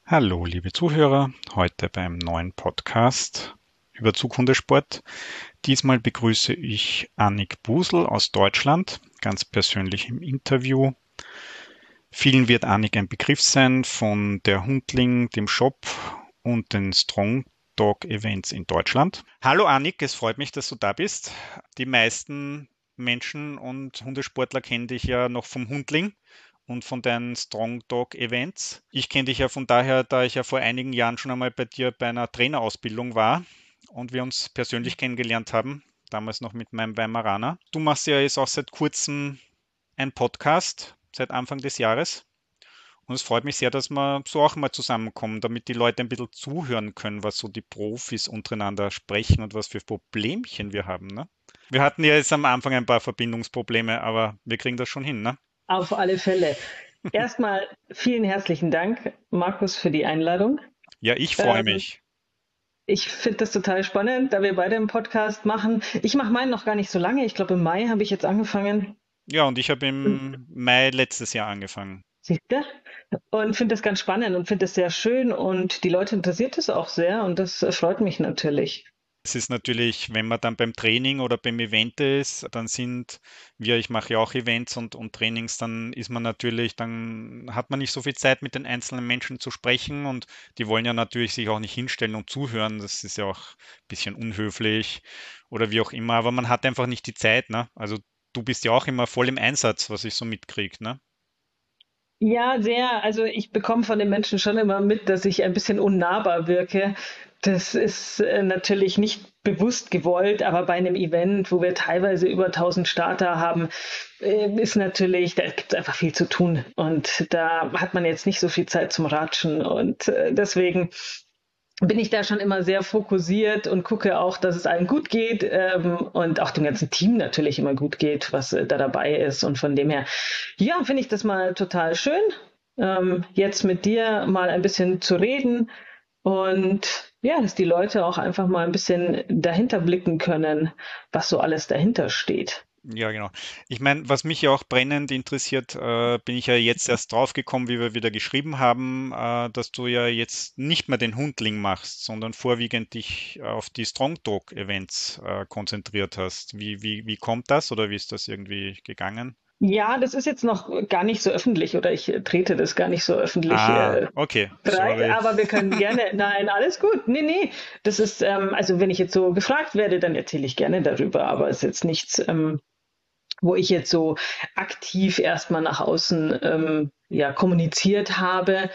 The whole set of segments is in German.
Hallo, liebe Zuhörer, heute beim neuen Podcast über Zughundesport. Diesmal begrüße ich Annik Busel aus Deutschland, ganz persönlich im Interview. Vielen wird Annik ein Begriff sein von der Hundling, dem Shop und den Strong Dog Events in Deutschland. Hallo Annik, es freut mich, dass du da bist. Die meisten Menschen und Hundesportler kennen dich ja noch vom Hundling und von deinen Strong Dog Events. Ich kenne dich ja von daher, da ich ja vor einigen Jahren schon einmal bei dir bei einer Trainerausbildung war und wir uns persönlich kennengelernt haben, damals noch mit meinem Weimaraner. Du machst ja jetzt auch seit kurzem einen Podcast, seit Anfang des Jahres. Und es freut mich sehr, dass wir so auch mal zusammenkommen, damit die Leute ein bisschen zuhören können, was so die Profis untereinander sprechen und was für Problemchen wir haben, ne? Wir hatten ja jetzt am Anfang ein paar Verbindungsprobleme, aber wir kriegen das schon hin, ne? Auf alle Fälle. Erstmal vielen herzlichen Dank, Markus, für die Einladung. Ja, ich freue Ähm, mich. Ich finde das total spannend, da wir beide einen Podcast machen. Ich mache meinen noch gar nicht so lange. Ich glaube, im Mai habe ich jetzt angefangen. Ja, und ich habe Und im Mai letztes Jahr angefangen. siehst du? Und finde das ganz spannend und finde das sehr schön. Und die Leute interessiert es auch sehr. Und das freut mich natürlich. Es ist natürlich, wenn man dann beim Training oder beim Event ist, dann sind wir, ich mache ja auch Events und Trainings, dann ist man natürlich, dann hat man nicht so viel Zeit mit den einzelnen Menschen zu sprechen und die wollen ja natürlich sich auch nicht hinstellen und zuhören. Das ist ja auch ein bisschen unhöflich oder wie auch immer, aber man hat einfach nicht die Zeit, ne? Also du bist ja auch immer voll im Einsatz, was ich so mitkriege, ne? Ja, sehr. Also ich bekomme von den Menschen schon immer mit, dass ich ein bisschen unnahbar wirke. Das ist natürlich nicht bewusst gewollt, aber bei einem Event, wo wir teilweise über 1000 Starter haben, ist natürlich, da gibt es einfach viel zu tun und da hat man jetzt nicht so viel Zeit zum Ratschen und deswegen bin ich da schon immer sehr fokussiert und gucke auch, dass es allen gut geht und auch dem ganzen Team natürlich immer gut geht, was da dabei ist. Und von dem her, ja, finde ich das mal total schön, jetzt mit dir mal ein bisschen zu reden und ja, dass die Leute auch einfach mal ein bisschen dahinter blicken können, was so alles dahinter steht. Ja, genau. Ich meine, was mich ja auch brennend interessiert, bin ich ja jetzt erst draufgekommen, wie wir wieder geschrieben haben, dass du ja jetzt nicht mehr den Hundling machst, sondern vorwiegend dich auf die Strong Dog Events konzentriert hast. Wie kommt das oder wie ist das irgendwie gegangen? Ja, das ist jetzt noch gar nicht so öffentlich oder ich trete das gar nicht so öffentlich Ah, okay, breit, sorry. aber wir können gerne, nein, alles gut. Nee, nee, das ist, also wenn ich jetzt so gefragt werde, dann erzähle ich gerne darüber, aber es ist jetzt nichts, wo ich jetzt so aktiv erstmal nach außen ja, kommuniziert habe.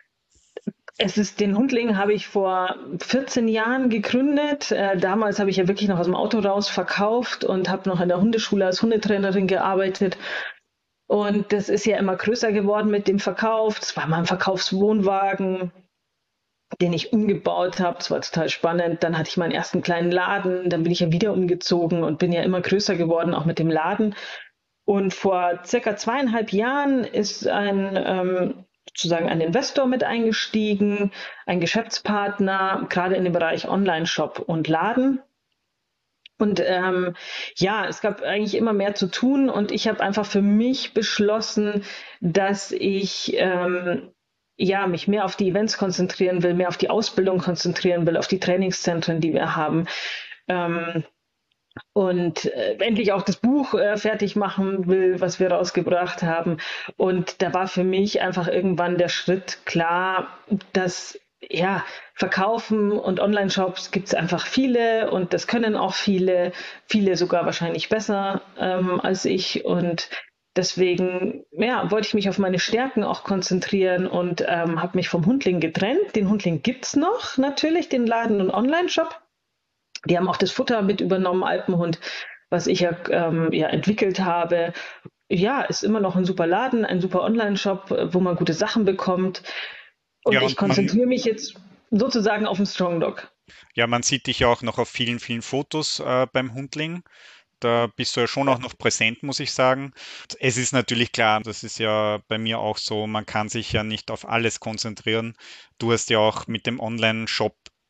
Den Hundling habe ich vor 14 Jahren gegründet. Damals habe ich ja wirklich noch aus dem Auto raus verkauft und habe noch in der Hundeschule als Hundetrainerin gearbeitet. Und das ist ja immer größer geworden mit dem Verkauf. Das war mal ein Verkaufswohnwagen, den ich umgebaut habe. Das war total spannend. Dann hatte ich meinen ersten kleinen Laden. Dann bin ich ja wieder umgezogen und bin ja immer größer geworden, auch mit dem Laden. Und vor circa 2,5 Jahren ist sozusagen ein Investor mit eingestiegen, ein Geschäftspartner, gerade in dem Bereich Online-Shop und Laden. Und ja, es gab eigentlich immer mehr zu tun und ich habe einfach für mich beschlossen, dass ich ja, mich mehr auf die Events konzentrieren will, mehr auf die Ausbildung konzentrieren will, auf die Trainingszentren, die wir haben. Ähm, und endlich auch das Buch fertig machen will, was wir rausgebracht haben. Und da war für mich einfach irgendwann der Schritt klar, dass ja, Verkaufen und Online-Shops gibt es einfach viele und das können auch viele, viele sogar wahrscheinlich besser als ich. Und deswegen ja, wollte ich mich auf meine Stärken auch konzentrieren und habe mich vom Hundling getrennt. Den Hundling gibt's noch natürlich, den Laden und Online-Shop. Die haben auch das Futter mit übernommen, Alpenhund, was ich ja, ja entwickelt habe. Ja, ist immer noch ein super Laden, ein super Online-Shop, wo man gute Sachen bekommt. Und Ja, ich und man, konzentriere mich jetzt sozusagen auf den Strong Dog. ja, man sieht dich ja auch noch auf vielen, vielen Fotos beim Hundling. Da bist du ja schon auch noch präsent, muss ich sagen. Es ist natürlich klar, das ist ja bei mir auch so, man kann sich ja nicht auf alles konzentrieren. Du hast ja auch mit dem Online-Shop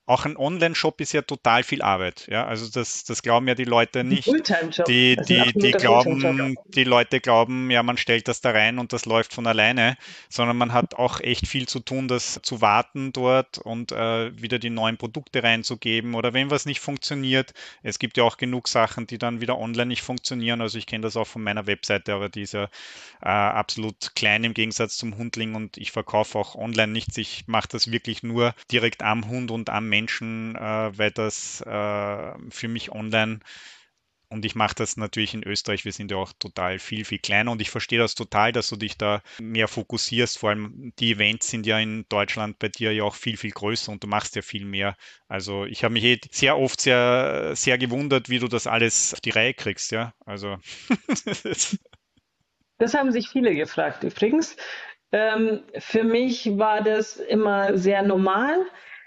auch ein Online-Shop ist ja total viel Arbeit. Ja, also das glauben ja die Leute Das ist ein nicht. Fulltime-Job. Das ist ein absoluter Fulltime-Job. Die Leute glauben, ja, man stellt das da rein und das läuft von alleine, sondern man hat auch echt viel zu tun, das zu warten dort und wieder die neuen Produkte reinzugeben oder wenn was nicht funktioniert. Es gibt ja auch genug Sachen, die dann wieder online nicht funktionieren. Also ich kenne das auch von meiner Webseite, aber die ist ja absolut klein im Gegensatz zum Hundling und ich verkaufe auch online nichts. Ich mache das wirklich nur direkt am Hund und am Menschen, weil das für mich online und ich mache das natürlich in Österreich. Wir sind ja auch total viel kleiner und ich verstehe das total, dass du dich da mehr fokussierst. Vor allem die Events sind ja in Deutschland bei dir ja auch viel größer und du machst ja viel mehr. Also ich habe mich sehr oft sehr gewundert, wie du das alles auf die Reihe kriegst, ja. Also Das haben sich viele gefragt übrigens. Für mich war das immer sehr normal,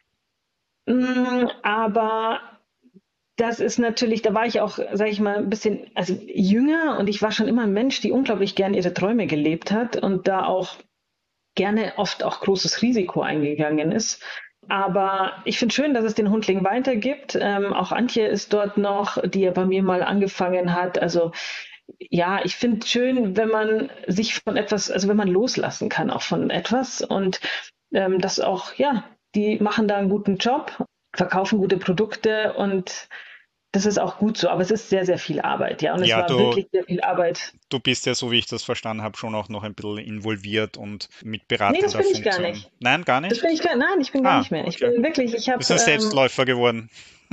aber das ist natürlich, da war ich auch, sage ich mal, ein bisschen also jünger und ich war schon immer ein Mensch, die unglaublich gern ihre Träume gelebt hat und da auch gerne oft auch großes Risiko eingegangen ist. Aber ich finde schön, dass es den Hundling weitergibt. Auch Antje ist dort noch, die ja bei mir mal angefangen hat. Also ja, ich finde schön, wenn man sich von etwas, also wenn man loslassen kann auch von etwas und das auch, ja, die machen da einen guten Job, verkaufen gute Produkte und das ist auch gut so. Aber es ist sehr, sehr viel Arbeit, ja. Und es ja, war wirklich sehr viel Arbeit. du bist ja, so wie ich das verstanden habe, schon auch noch ein bisschen involviert und mit Nee, das beratender bin ich gar Funktion. nicht. Nein, gar Das bin nicht? ich gar, nein, ich bin gar Ah, nicht mehr. Ich okay. bin wirklich, Bist ein Selbstläufer geworden.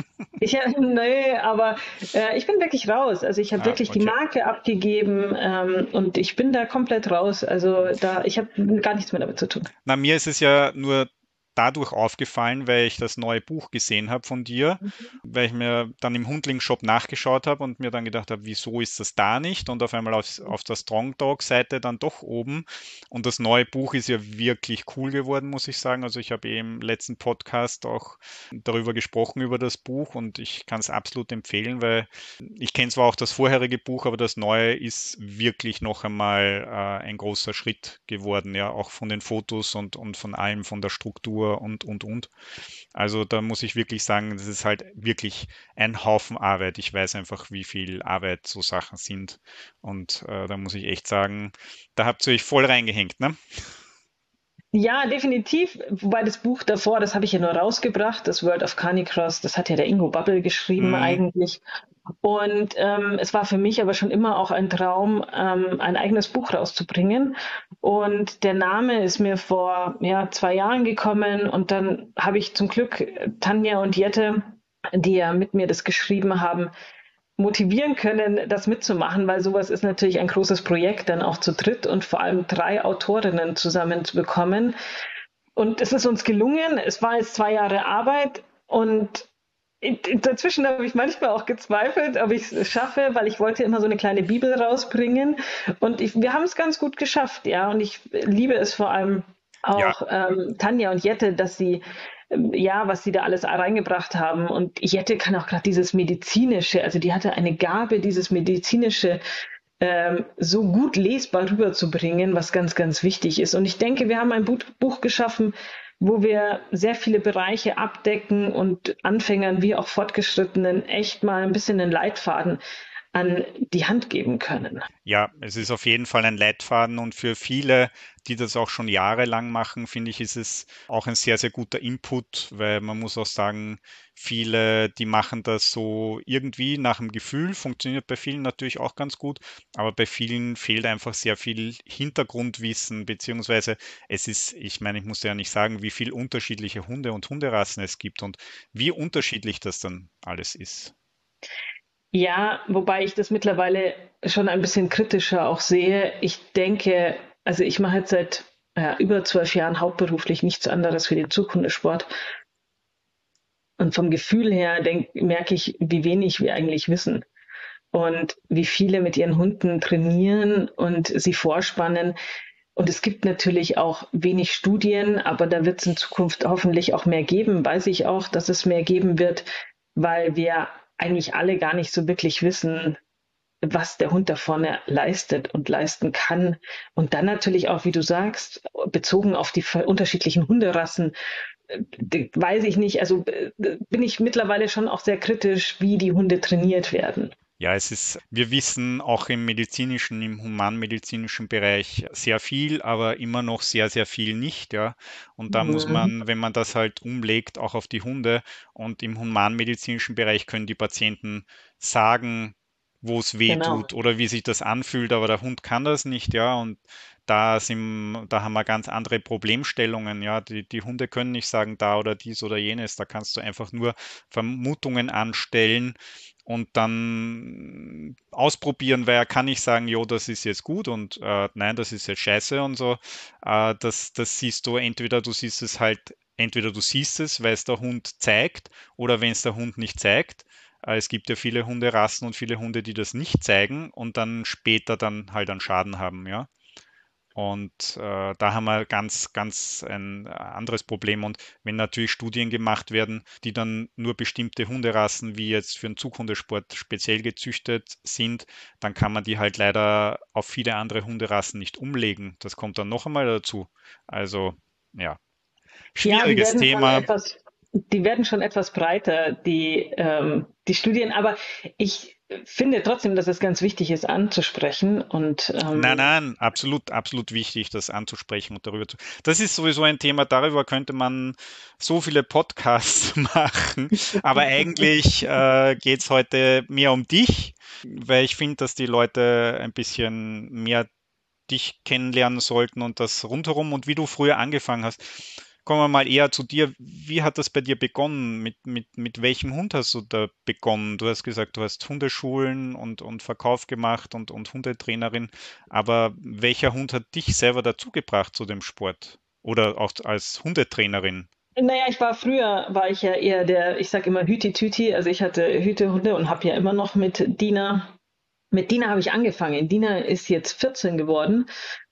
nee, aber ich bin wirklich raus. Also ich habe Ah, wirklich die okay. Marke abgegeben und ich bin da komplett raus. Also da, ich habe gar nichts mehr damit zu tun. Na, mir ist es ja nur dadurch aufgefallen, weil ich das neue Buch gesehen habe von dir, weil ich mir dann im Hundling-Shop nachgeschaut habe und mir dann gedacht habe, wieso ist das da nicht? Und auf einmal auf der Strong Dog-Seite dann doch oben. Und das neue Buch ist ja wirklich cool geworden, muss ich sagen. Also ich habe im letzten Podcast auch darüber gesprochen, über das Buch und ich kann es absolut empfehlen, weil ich kenne zwar auch das vorherige Buch, aber das neue ist wirklich noch einmal ein großer Schritt geworden, ja, auch von den Fotos und von allem, von der Struktur und. Also da muss ich wirklich sagen, das ist halt wirklich ein Haufen Arbeit. Ich weiß einfach, wie viel Arbeit so Sachen sind. Und da muss ich echt sagen, da habt ihr euch voll reingehängt, ne? Ja, definitiv. Wobei das Buch davor, das habe ich ja nur rausgebracht, das World of Canicross, das hat ja der Ingo Babbel geschrieben Mm, eigentlich. Und es war für mich aber schon immer auch ein Traum, ein eigenes Buch rauszubringen. Und der Name ist mir vor ja, 2 Jahren gekommen und dann habe ich zum Glück Tanja und Jette, die ja mit mir das geschrieben haben, motivieren können, das mitzumachen, weil sowas ist natürlich ein großes Projekt, dann auch zu dritt und vor allem 3 Autorinnen zusammenzubekommen. Und es ist uns gelungen. Es war jetzt 2 Jahre Arbeit und dazwischen habe ich manchmal auch gezweifelt, ob ich es schaffe, weil ich wollte immer so eine kleine Bibel rausbringen. Und wir haben es ganz gut geschafft, ja. Und ich liebe es vor allem ja, auch Tanja und Jette, dass sie ja, was sie da alles reingebracht haben. Und Jette kann auch gerade dieses medizinische, also die hatte eine Gabe, dieses medizinische so gut lesbar rüberzubringen, was ganz, ganz wichtig ist. Und ich denke, wir haben ein Buch geschaffen, wo wir sehr viele Bereiche abdecken und Anfängern wie auch Fortgeschrittenen echt mal ein bisschen einen Leitfaden an die Hand geben können. ja, es ist auf jeden Fall ein Leitfaden und für viele, die das auch schon jahrelang machen, finde ich, ist es auch ein sehr guter Input, weil man muss auch sagen, viele, die machen das so irgendwie nach dem Gefühl, funktioniert bei vielen natürlich auch ganz gut, aber bei vielen fehlt einfach sehr viel Hintergrundwissen, beziehungsweise es ist, ich meine, ich muss ja nicht sagen, wie viel unterschiedliche Hunde und Hunderassen es gibt und wie unterschiedlich das dann alles ist. Ja, wobei ich das mittlerweile schon ein bisschen kritischer auch sehe. Ich denke, also ich mache jetzt seit über 12 Jahren hauptberuflich nichts anderes für den Zughundesport. Und vom Gefühl her merke ich, wie wenig wir eigentlich wissen und wie viele mit ihren Hunden trainieren und sie vorspannen. Und es gibt natürlich auch wenig Studien, aber da wird es in Zukunft hoffentlich auch mehr geben. Weiß ich auch, dass es mehr geben wird, weil wir eigentlich alle gar nicht so wirklich wissen, was der Hund da vorne leistet und leisten kann. Und dann natürlich auch, wie du sagst, bezogen auf die unterschiedlichen Hunderassen, weiß ich nicht, also bin ich mittlerweile schon auch sehr kritisch, wie die Hunde trainiert werden. Ja, wir wissen auch im medizinischen, im humanmedizinischen Bereich sehr viel, aber immer noch sehr, sehr viel nicht, ja. Und da muss Mhm. man, wenn man das halt umlegt, auch auf die Hunde und im humanmedizinischen Bereich können die Patienten sagen, wo es weh Genau. tut oder wie sich das anfühlt, aber der Hund kann das nicht, ja. Und da haben wir ganz andere Problemstellungen, ja. Die Hunde können nicht sagen, da oder dies oder jenes. Da kannst du einfach nur Vermutungen anstellen und dann ausprobieren, weil er kann nicht sagen, jo, das ist jetzt gut und nein, das ist jetzt scheiße und so. Das siehst du, entweder du siehst es, weil es der Hund zeigt, oder wenn es der Hund nicht zeigt. Es gibt ja viele Hunderassen und viele Hunde, die das nicht zeigen und dann später dann halt einen Schaden haben, ja. Und da haben wir ganz ein anderes Problem. Und wenn natürlich Studien gemacht werden, die dann nur bestimmte Hunderassen, wie jetzt für den Zughundesport speziell gezüchtet sind, dann kann man die halt leider auf viele andere Hunderassen nicht umlegen. Das kommt dann noch einmal dazu. Also ja, Ja, schwieriges Thema. die werden schon etwas breiter, die Studien, aber ich finde trotzdem, dass es ganz wichtig ist anzusprechen und Nein, nein, absolut, absolut wichtig, das anzusprechen und darüber zu. Das ist sowieso ein Thema, darüber könnte man so viele Podcasts machen. Aber eigentlich geht es heute mehr um dich, weil ich finde, dass die Leute ein bisschen mehr dich kennenlernen sollten und das rundherum und wie du früher angefangen hast. Kommen wir mal eher zu dir. Wie hat das bei dir begonnen? Mit welchem Hund hast du da begonnen? Du hast gesagt, du hast Hundeschulen und Verkauf gemacht und Hundetrainerin. Aber welcher Hund hat dich selber dazugebracht zu dem Sport? Oder auch als Hundetrainerin? naja, war ich ja eher der, ich sage immer Hüti-Tüti, also ich hatte Hütehunde und habe ja immer noch mit Dina habe ich angefangen. Dina ist jetzt 14 geworden.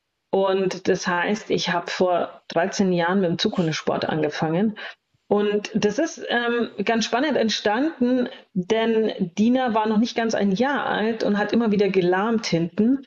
Und das heißt, ich habe vor 13 Jahren mit dem Zughundesport angefangen. Und das ist ganz spannend entstanden, denn Dina war noch nicht ganz ein Jahr alt und hat immer wieder gelahmt hinten.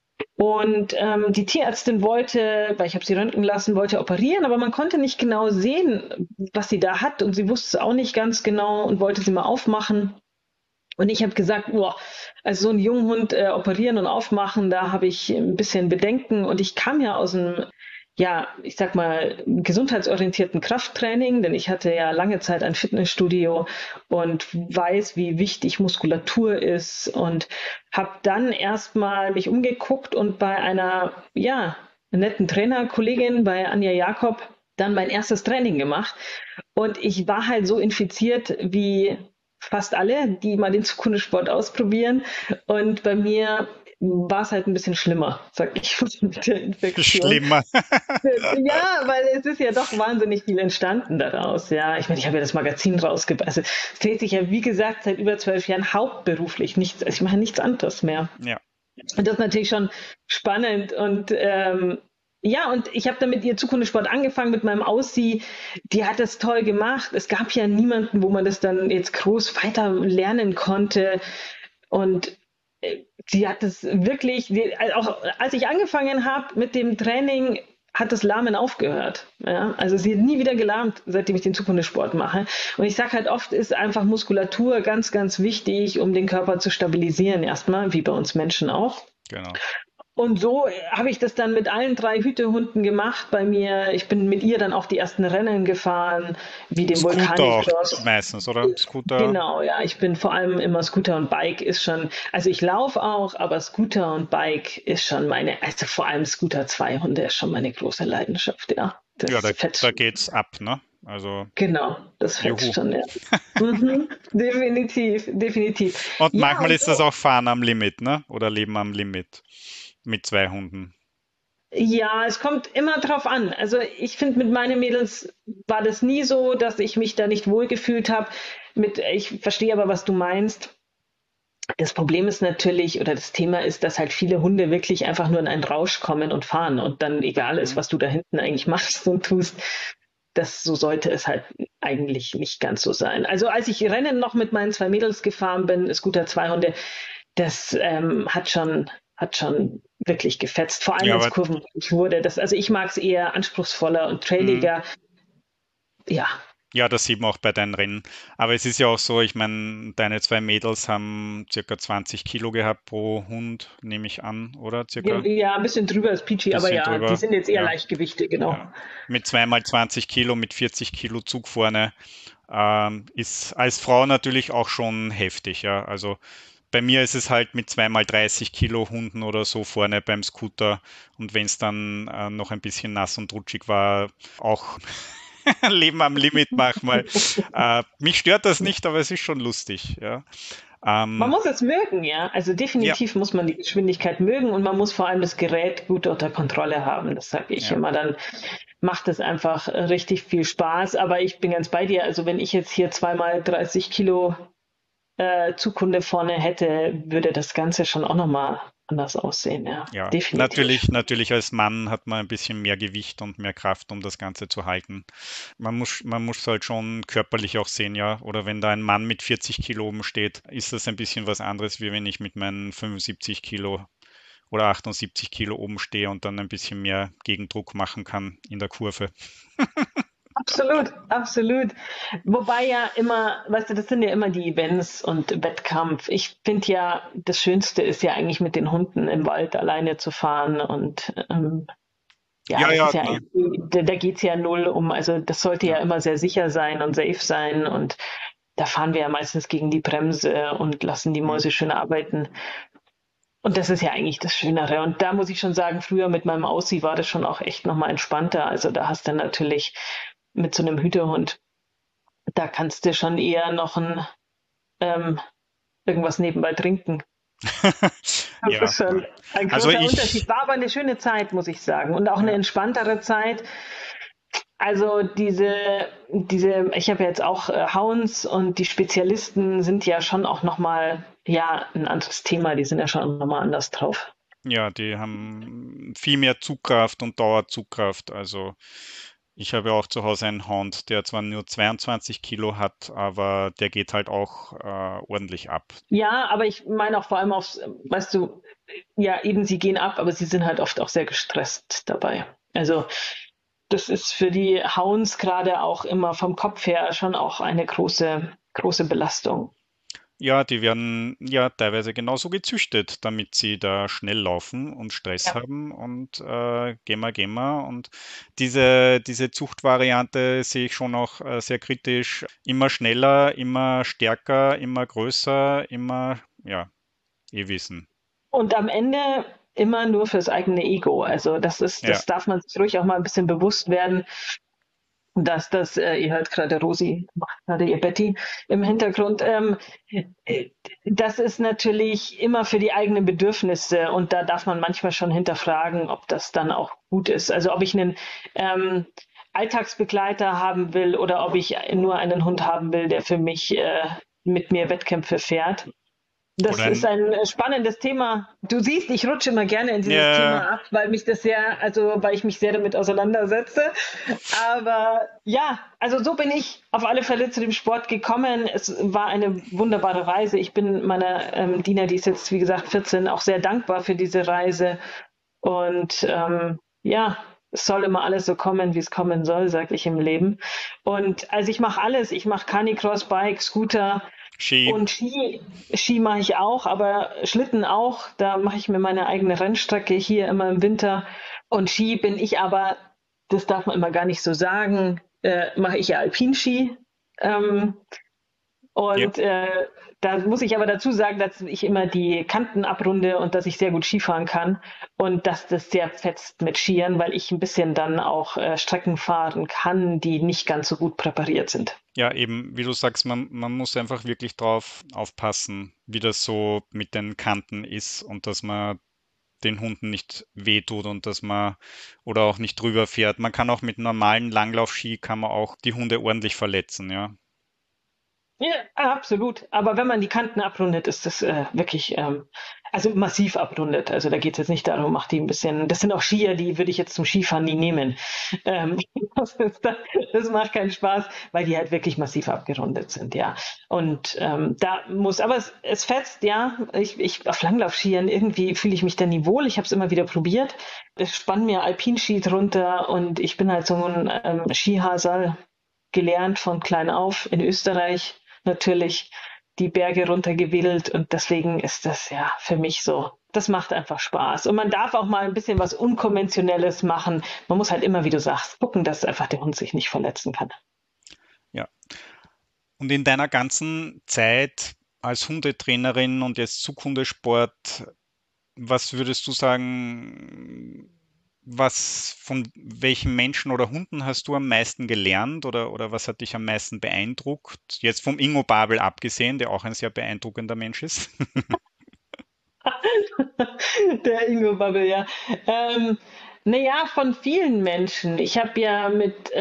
Und die Tierärztin wollte, weil ich habe sie röntgen lassen, wollte operieren, aber man konnte nicht genau sehen, was sie da hat. Und sie wusste es auch nicht ganz genau und wollte sie mal aufmachen. Und ich habe gesagt, boah, also so einen jungen Hund operieren und aufmachen, da habe ich ein bisschen Bedenken. Und ich kam ja aus einem, ja, ich sag mal, gesundheitsorientierten Krafttraining, denn ich hatte ja lange Zeit ein Fitnessstudio und weiß, wie wichtig Muskulatur ist und habe dann erstmal mich umgeguckt und bei einer, ja, netten Trainerkollegin, bei Anja Jakob, dann mein erstes Training gemacht. Und ich war halt so infiziert wie fast alle, die mal den Zukunftssport ausprobieren. Und bei mir war es halt ein bisschen schlimmer, sag ich, mit der Infektion. Schlimmer. Ja, weil es ist ja doch wahnsinnig viel entstanden daraus. Ja, ich meine, ich habe ja das Magazin rausgebracht. Also es dreht sich ja, wie gesagt, seit über 12 Jahren hauptberuflich nichts. Also ich mache nichts anderes mehr. Ja, Und das ist natürlich schon spannend. Und ja, und ich habe dann mit ihr Zukunftssport angefangen mit meinem Aussie. Die hat das toll gemacht. Es gab ja niemanden, wo man das dann jetzt groß weiter lernen konnte. Und sie hat es wirklich, auch als ich angefangen habe mit dem Training, hat das Lahmen aufgehört. Ja? Also sie hat nie wieder gelahmt, seitdem ich den Zukunftssport mache. Und ich sage halt oft, ist einfach Muskulatur ganz, ganz wichtig, um den Körper zu stabilisieren erstmal, wie bei uns Menschen auch. genau. Und so habe ich das dann mit allen drei Hütehunden gemacht bei mir. Ich bin mit ihr dann auch die ersten Rennen gefahren, wie den Scooter auch Vulkanicross. meistens, oder? Scooter. Genau, ja, ich bin vor allem immer Scooter und Bike ist schon, also ich laufe auch, aber Scooter und Bike ist schon meine, also vor allem Scooter 2 Hunde ist schon meine große Leidenschaft, ja. Ja, Das da fetzt, geht's ab, ne? Also, genau, das fetzt juhu. schon, ja. Mhm, definitiv, definitiv. Und Ja, manchmal und ist das so, auch Fahren am Limit, ne? Oder Leben am Limit mit zwei Hunden. ja, es kommt immer drauf an. Also ich finde, mit meinen Mädels war das nie so, dass ich mich da nicht wohlgefühlt habe. Ich verstehe aber, was du meinst. Das Problem ist natürlich, oder das Thema ist, dass halt viele Hunde wirklich einfach nur in einen Rausch kommen und fahren und dann egal ist, Mhm. was du da hinten eigentlich machst und tust. So sollte es halt eigentlich nicht ganz so sein. Also als ich Rennen noch mit meinen zwei Mädels gefahren bin, Scooter 2 Hunde, das hat schon wirklich gefetzt. Vor allem Ja, wenn es aber kurvenreich wurde. Also ich mag es eher anspruchsvoller und mhm. trailiger. Ja, Ja, das sieht man auch bei deinen Rennen. Aber es ist ja auch so, ich meine, deine zwei Mädels haben circa 20 Kilo gehabt pro Hund, nehme ich an, oder? Circa? ja, ein bisschen drüber ist Peachy, aber Bisschen ja, die drüber. sind jetzt eher Ja, Leichtgewichte, genau. ja. Mit zweimal 20 Kilo, mit 40 Kilo Zug vorne, ist als Frau natürlich auch schon heftig, ja. Also bei mir ist es halt mit zweimal 30 Kilo Hunden oder so vorne beim Scooter und wenn es dann noch ein bisschen nass und rutschig war, auch Leben am Limit manchmal. Mich stört das nicht, aber es ist schon lustig, ja. Man Ähm, muss es mögen, ja. Also ja, definitiv muss man die Geschwindigkeit mögen und man muss vor allem das Gerät gut unter Kontrolle haben. Das sage ich ja. immer. Dann macht es einfach richtig viel Spaß. Aber ich bin ganz bei dir. Also wenn ich jetzt hier zweimal 30 Kilo Zukunde vorne hätte, würde das Ganze schon auch nochmal anders aussehen, ja. Ja, Definitiv. natürlich als Mann hat man ein bisschen mehr Gewicht und mehr Kraft, um das Ganze zu halten. Man muss halt schon körperlich auch sehen, ja. Oder wenn da ein Mann mit 40 Kilo oben steht, ist das ein bisschen was anderes, wie wenn ich mit meinen 75 Kilo oder 78 Kilo oben stehe und dann ein bisschen mehr Gegendruck machen kann in der Kurve. Absolut, absolut. Wobei ja immer, weißt du, das sind ja immer die Events und Wettkampf. Ich finde ja, das Schönste ist ja eigentlich mit den Hunden im Wald alleine zu fahren und ja, Ja, das ja, ist ja na, eigentlich, da geht's ja null um, also das sollte ja ja. immer sehr sicher sein und safe sein und da fahren wir ja meistens gegen die Bremse und lassen die Hm. Mäuse schön arbeiten. Und das ist ja eigentlich das Schönere. Und da muss ich schon sagen, früher mit meinem Aussie war das schon auch echt nochmal entspannter. Also da hast du natürlich mit so einem Hütehund, da kannst du schon eher noch ähm, irgendwas nebenbei trinken. Das Ja, ist na. schon ein Also großer Unterschied. ich, War aber eine schöne Zeit, muss ich sagen. Und auch eine ja, entspanntere Zeit. Also ich habe ja jetzt auch Hounds und die Spezialisten sind ja schon auch nochmal, ja, ein anderes Thema. Die sind ja schon nochmal anders drauf. ja, die haben viel mehr Zugkraft und Dauerzugkraft. Also ich habe ja auch zu Hause einen Hound, der zwar nur 22 Kilo hat, aber der geht halt auch ordentlich ab. Ja, aber ich meine auch vor allem aufs, weißt du, ja, eben sie gehen ab, aber sie sind halt oft auch sehr gestresst dabei. Also das ist für die Hounds gerade auch immer vom Kopf her schon auch eine große, große Belastung. Ja, die werden ja teilweise genauso gezüchtet, damit sie da schnell laufen und Stress Ja. haben und gehen wir. Und diese Zuchtvariante sehe ich schon auch sehr kritisch. Immer schneller, immer stärker, immer größer, immer, ja, eh wissen. Und am Ende immer nur fürs eigene Ego. Also Ja, das darf man sich ruhig auch mal ein bisschen bewusst werden, dass ihr hört gerade Rosi, macht gerade ihr Betty im Hintergrund, äh, das ist natürlich immer für die eigenen Bedürfnisse und da darf man manchmal schon hinterfragen, ob das dann auch gut ist. Also ob ich einen ähm, Alltagsbegleiter haben will oder ob ich nur einen Hund haben will, der für mich mit mir Wettkämpfe fährt. oder Das ist ein, ein spannendes Thema. Du siehst, ich rutsche immer gerne in dieses ja, Thema ab, weil ich mich sehr damit auseinandersetze. Aber ja, also so bin ich auf alle Fälle zu dem Sport gekommen. Es war eine wunderbare Reise. Ich bin meiner Dina, die ist jetzt wie gesagt 14, auch sehr dankbar für diese Reise. Und ja, es soll immer alles so kommen, wie es kommen soll, sage ich im Leben. Und also ich mache alles. Ich mache Canicross, Bike, Scooter. Ski. Und Ski mache ich auch, aber Schlitten auch. Da mache ich mir meine eigene Rennstrecke hier immer im Winter. Und Ski bin ich aber, das darf man immer gar nicht so sagen, mache ich ja Alpinski. Ähm, Ja. und da muss ich aber dazu sagen, dass ich immer die Kanten abrunde und dass ich sehr gut Skifahren kann und dass das sehr fetzt mit Skiern, weil ich ein bisschen dann auch Strecken fahren kann, die nicht ganz so gut präpariert sind. Ja, eben, wie du sagst, man muss einfach wirklich drauf aufpassen, wie das so mit den Kanten ist und dass man den Hunden nicht wehtut und dass man oder auch nicht drüber fährt. Man kann auch mit normalen Langlaufski kann man auch die Hunde ordentlich verletzen, ja. Ja, absolut. Aber wenn man die Kanten abrundet, ist das wirklich, also massiv abrundet. Also da geht es jetzt nicht darum, macht die ein bisschen, das sind auch Skier, die würde ich jetzt zum Skifahren nie nehmen. Ähm, das macht keinen Spaß, weil die halt wirklich massiv abgerundet sind, ja. Und aber es fetzt, ja. Auf Langlaufskiern irgendwie fühle ich mich da nie wohl. Ich habe es immer wieder probiert. Ich spann mir Alpinski drunter und ich bin halt so ein Skihasal. gelernt von klein auf in Österreich natürlich die Berge runtergewedelt und deswegen ist das ja für mich so. Das macht einfach Spaß. Und man darf auch mal ein bisschen was Unkonventionelles machen. Man muss halt immer, wie du sagst, gucken, dass einfach der Hund sich nicht verletzen kann. Ja. Und in deiner ganzen Zeit als Hundetrainerin und jetzt Zughundesport, was würdest du sagen, was von welchen Menschen oder Hunden hast du am meisten gelernt oder was hat dich am meisten beeindruckt? Jetzt vom Ingo Babel abgesehen, der auch ein sehr beeindruckender Mensch ist. Der Ingo Babbel, ja. Naja, von vielen Menschen. Ich habe ja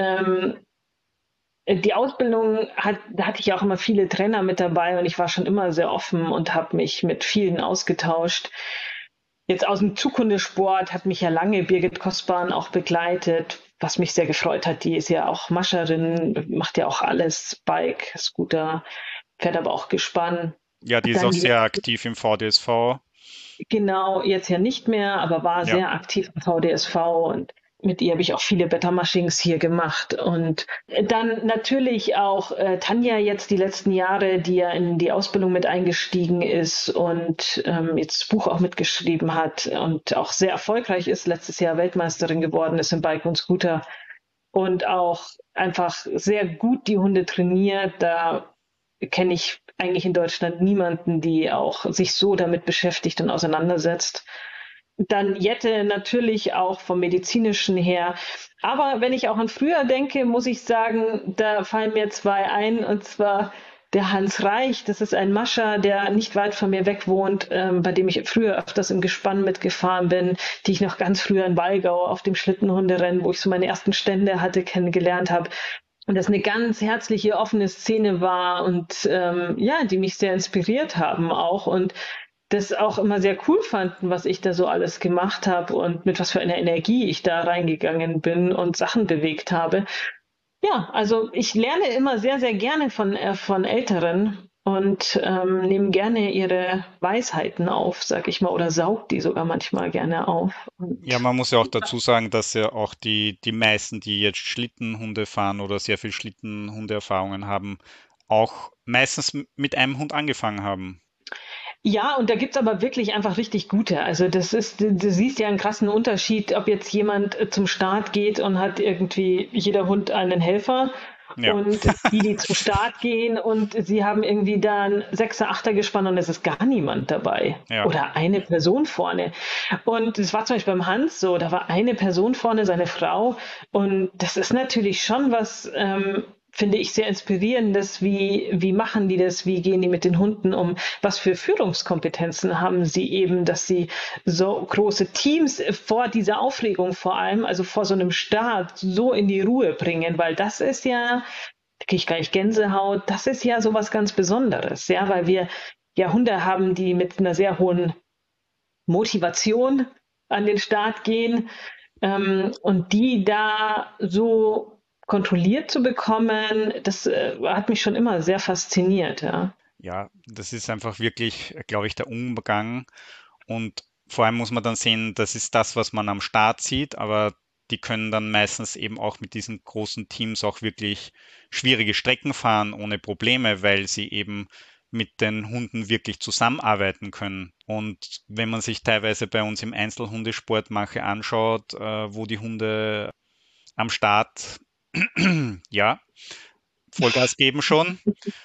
die Ausbildung da hatte ich ja auch immer viele Trainer mit dabei und ich war schon immer sehr offen und habe mich mit vielen ausgetauscht. Jetzt aus dem Zukunftssport hat mich ja lange Birgit Kostban auch begleitet, was mich sehr gefreut hat. Die ist ja auch Mascherin, macht ja auch alles, Bike, Scooter, fährt aber auch Gespann. Ja, die ist Dann auch die sehr aktiv im VDSV. Genau, jetzt ja nicht mehr, aber war Ja, sehr aktiv im VDSV und mit ihr habe ich auch viele Better Machines hier gemacht. Und dann natürlich auch Tanja jetzt die letzten Jahre, die ja in die Ausbildung mit eingestiegen ist und jetzt das Buch auch mitgeschrieben hat und auch sehr erfolgreich ist, letztes Jahr Weltmeisterin geworden ist im Bike und Scooter und auch einfach sehr gut die Hunde trainiert. Da kenne ich eigentlich in Deutschland niemanden, die auch sich so damit beschäftigt und auseinandersetzt. Dann Jette natürlich auch vom medizinischen her. Aber wenn ich auch an früher denke, muss ich sagen, da fallen mir zwei ein, und zwar der Hans Reich, das ist ein Mascher, der nicht weit von mir weg wohnt, bei dem ich früher öfters im Gespann mitgefahren bin, die ich noch ganz früher in Wallgau auf dem Schlittenhunderennen, wo ich so meine ersten Stände hatte, kennengelernt habe. Und das eine ganz herzliche, offene Szene war und ja, die mich sehr inspiriert haben auch und das auch immer sehr cool fanden, was ich da so alles gemacht habe und mit was für einer Energie ich da reingegangen bin und Sachen bewegt habe. Ja, also ich lerne immer sehr, sehr gerne von Älteren und nehme gerne ihre Weisheiten auf, sag ich mal, oder saug die sogar manchmal gerne auf. ja, Und man muss ja auch dazu sagen, dass ja auch die meisten, die jetzt Schlittenhunde fahren oder sehr viel Schlittenhundeerfahrungen haben, auch meistens mit einem Hund angefangen haben. ja, und da gibt's aber wirklich einfach richtig gute. Also das ist, du siehst ja einen krassen Unterschied, ob jetzt jemand zum Start geht und hat irgendwie jeder Hund einen Helfer Ja, und die zum Start gehen und sie haben irgendwie dann Sechser, Achter gespannt und es ist gar niemand dabei. ja. Oder eine Person vorne. Und das war zum Beispiel beim Hans so, da war eine Person vorne, seine Frau. Und das ist natürlich schon was, finde ich, sehr inspirierendes. Wie machen die das? Wie gehen die mit den Hunden um? Was für Führungskompetenzen haben sie eben, dass sie so große Teams vor dieser Aufregung vor allem, also vor so einem Start, so in die Ruhe bringen? Weil das ist ja, da kriege ich gleich Gänsehaut, das ist ja so was ganz Besonderes, ja, weil wir ja Hunde haben, die mit einer sehr hohen Motivation an den Start gehen und die da so kontrolliert zu bekommen, das hat mich schon immer sehr fasziniert. Ja. Ja, das ist einfach wirklich, glaube ich, der Umgang. Und vor allem muss man dann sehen, das ist das, was man am Start sieht, aber die können dann meistens eben auch mit diesen großen Teams auch wirklich schwierige Strecken fahren ohne Probleme, weil sie eben mit den Hunden wirklich zusammenarbeiten können. Und wenn man sich teilweise bei uns im Einzelhundesport manche anschaut, wo die Hunde am Start, ja, Vollgas geben schon.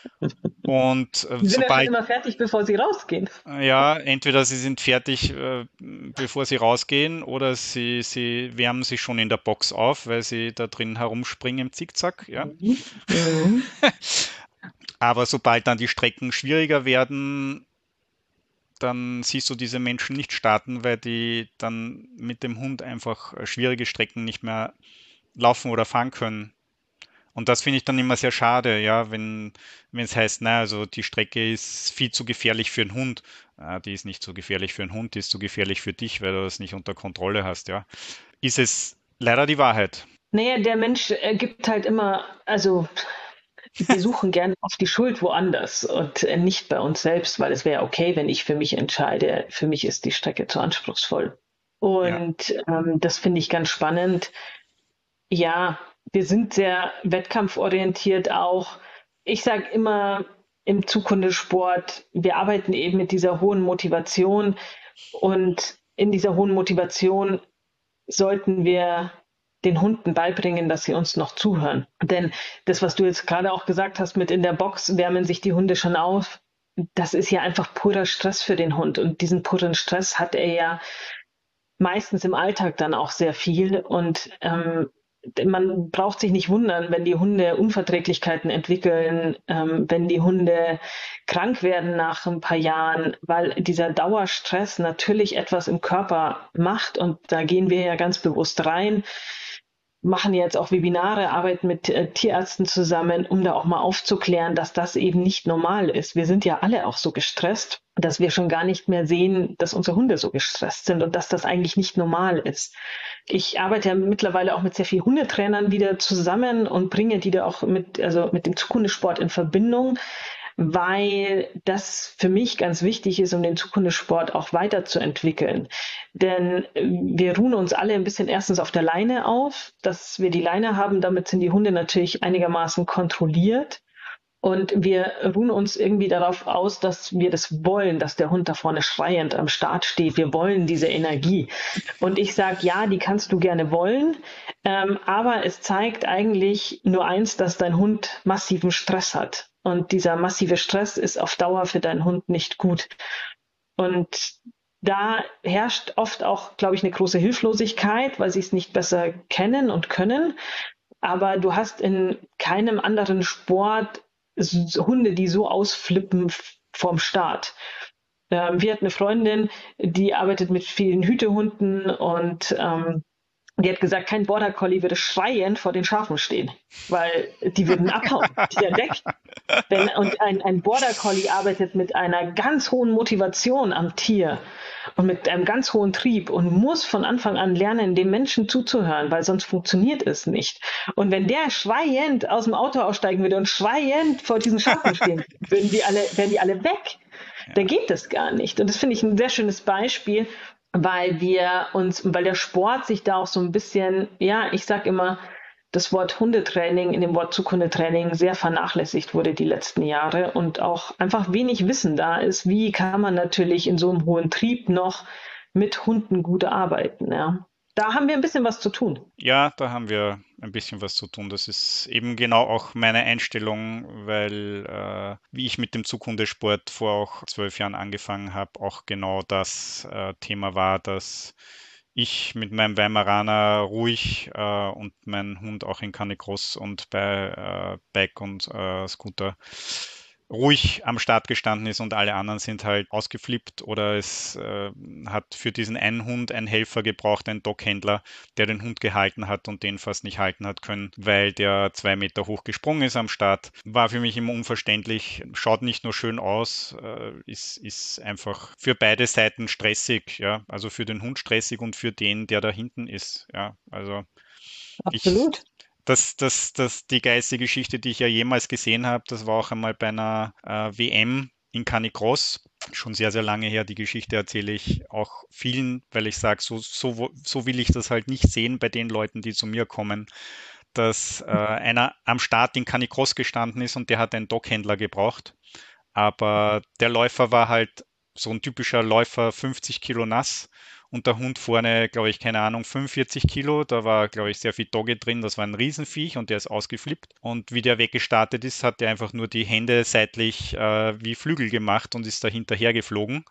Und Die sind ja schon sobald immer fertig, bevor sie rausgehen. ja, entweder sie sind fertig, bevor sie rausgehen, oder sie wärmen sich schon in der Box auf, weil sie da drin herumspringen im Zickzack, ja. Mhm. Mhm. Aber sobald dann die Strecken schwieriger werden, dann siehst du diese Menschen nicht starten, weil die dann mit dem Hund einfach schwierige Strecken nicht mehr laufen oder fahren können. Und das finde ich dann immer sehr schade, ja, wenn es heißt, na, also die Strecke ist viel zu gefährlich für einen Hund. Die ist nicht so gefährlich für einen Hund, die ist zu gefährlich für dich, weil du das nicht unter Kontrolle hast, ja. Ist es leider die Wahrheit. Naja, der Mensch gibt halt immer, also wir suchen gerne oft die Schuld woanders und nicht bei uns selbst, weil es wäre okay, wenn ich für mich entscheide, für mich ist die Strecke zu anspruchsvoll. Ja, Und das finde ich ganz spannend. Ja, wir sind sehr wettkampforientiert auch. Ich sage immer im Zukunftssport, wir arbeiten eben mit dieser hohen Motivation und in dieser hohen Motivation sollten wir den Hunden beibringen, dass sie uns noch zuhören. Denn das, was du jetzt gerade auch gesagt hast, mit in der Box wärmen sich die Hunde schon auf, das ist ja einfach purer Stress für den Hund. Und diesen puren Stress hat er ja meistens im Alltag dann auch sehr viel. Und man braucht sich nicht wundern, wenn die Hunde Unverträglichkeiten entwickeln, wenn die Hunde krank werden nach ein paar Jahren, weil dieser Dauerstress natürlich etwas im Körper macht. Und da gehen wir ja ganz bewusst rein, machen jetzt auch Webinare, arbeiten mit Tierärzten zusammen, um da auch mal aufzuklären, dass das eben nicht normal ist. Wir sind ja alle auch so gestresst, dass wir schon gar nicht mehr sehen, dass unsere Hunde so gestresst sind und dass das eigentlich nicht normal ist. Ich arbeite ja mittlerweile auch mit sehr vielen Hundetrainern wieder zusammen und bringe die da auch mit dem Zukunftssport in Verbindung, weil das für mich ganz wichtig ist, um den Zukunftssport auch weiterzuentwickeln. Denn wir ruhen uns alle ein bisschen erstens auf der Leine auf, dass wir die Leine haben. Damit sind die Hunde natürlich einigermaßen kontrolliert. Und wir ruhen uns irgendwie darauf aus, dass wir das wollen, dass der Hund da vorne schreiend am Start steht. Wir wollen diese Energie. Und ich sage, ja, die kannst du gerne wollen, aber es zeigt eigentlich nur eins, dass dein Hund massiven Stress hat. Und dieser massive Stress ist auf Dauer für deinen Hund nicht gut. Und da herrscht oft auch, glaube ich, eine große Hilflosigkeit, weil sie es nicht besser kennen und können. Aber du hast in keinem anderen Sport Hunde, die so ausflippen vorm Start. Wir hatten eine Freundin, die arbeitet mit vielen Hütehunden und die hat gesagt, kein Border Collie würde schreiend vor den Schafen stehen, weil die würden abhauen, die wären weg. Und ein Border Collie arbeitet mit einer ganz hohen Motivation am Tier und mit einem ganz hohen Trieb und muss von Anfang an lernen, dem Menschen zuzuhören, weil sonst funktioniert es nicht. Und wenn der schreiend aus dem Auto aussteigen würde und schreiend vor diesen Schafen stehen, wären die alle weg. Ja. Da geht das gar nicht. Und das finde ich ein sehr schönes Beispiel, weil der Sport sich da auch so ein bisschen, ja, ich sag immer, das Wort Hundetraining in dem Wort Zughundetraining sehr vernachlässigt wurde die letzten Jahre und auch einfach wenig Wissen da ist, wie kann man natürlich in so einem hohen Trieb noch mit Hunden gut arbeiten, ja. Da haben wir ein bisschen was zu tun. Ja, da haben wir ein bisschen was zu tun. Das ist eben genau auch meine Einstellung, weil wie ich mit dem Zughundesport vor auch 12 Jahren angefangen habe, auch genau das Thema war, dass ich mit meinem Weimaraner ruhig und mein Hund auch in Canicross und bei Bike und Scooter ruhig am Start gestanden ist und alle anderen sind halt ausgeflippt oder es hat für diesen einen Hund ein Helfer gebraucht, ein Doghändler, der den Hund gehalten hat und den fast nicht halten hat können, weil der 2 Meter hoch gesprungen ist am Start. War für mich immer unverständlich, schaut nicht nur schön aus, ist einfach für beide Seiten stressig, ja, also für den Hund stressig und für den, der da hinten ist, ja, also ich, Absolut. die geilste Geschichte, die ich ja jemals gesehen habe, das war auch einmal bei einer WM in Canicross. Schon sehr, sehr lange her. Die Geschichte erzähle ich auch vielen, weil ich sage, so will ich das halt nicht sehen bei den Leuten, die zu mir kommen, dass einer am Start in Canicross gestanden ist und der hat einen Doghändler gebraucht. Aber der Läufer war halt so ein typischer Läufer, 50 Kilo nass und der Hund vorne, glaube ich, keine Ahnung, 45 Kilo. Da war, glaube ich, sehr viel Dogge drin. Das war ein Riesenviech und der ist ausgeflippt. Und wie der weggestartet ist, hat er einfach nur die Hände seitlich wie Flügel gemacht und ist da hinterher geflogen.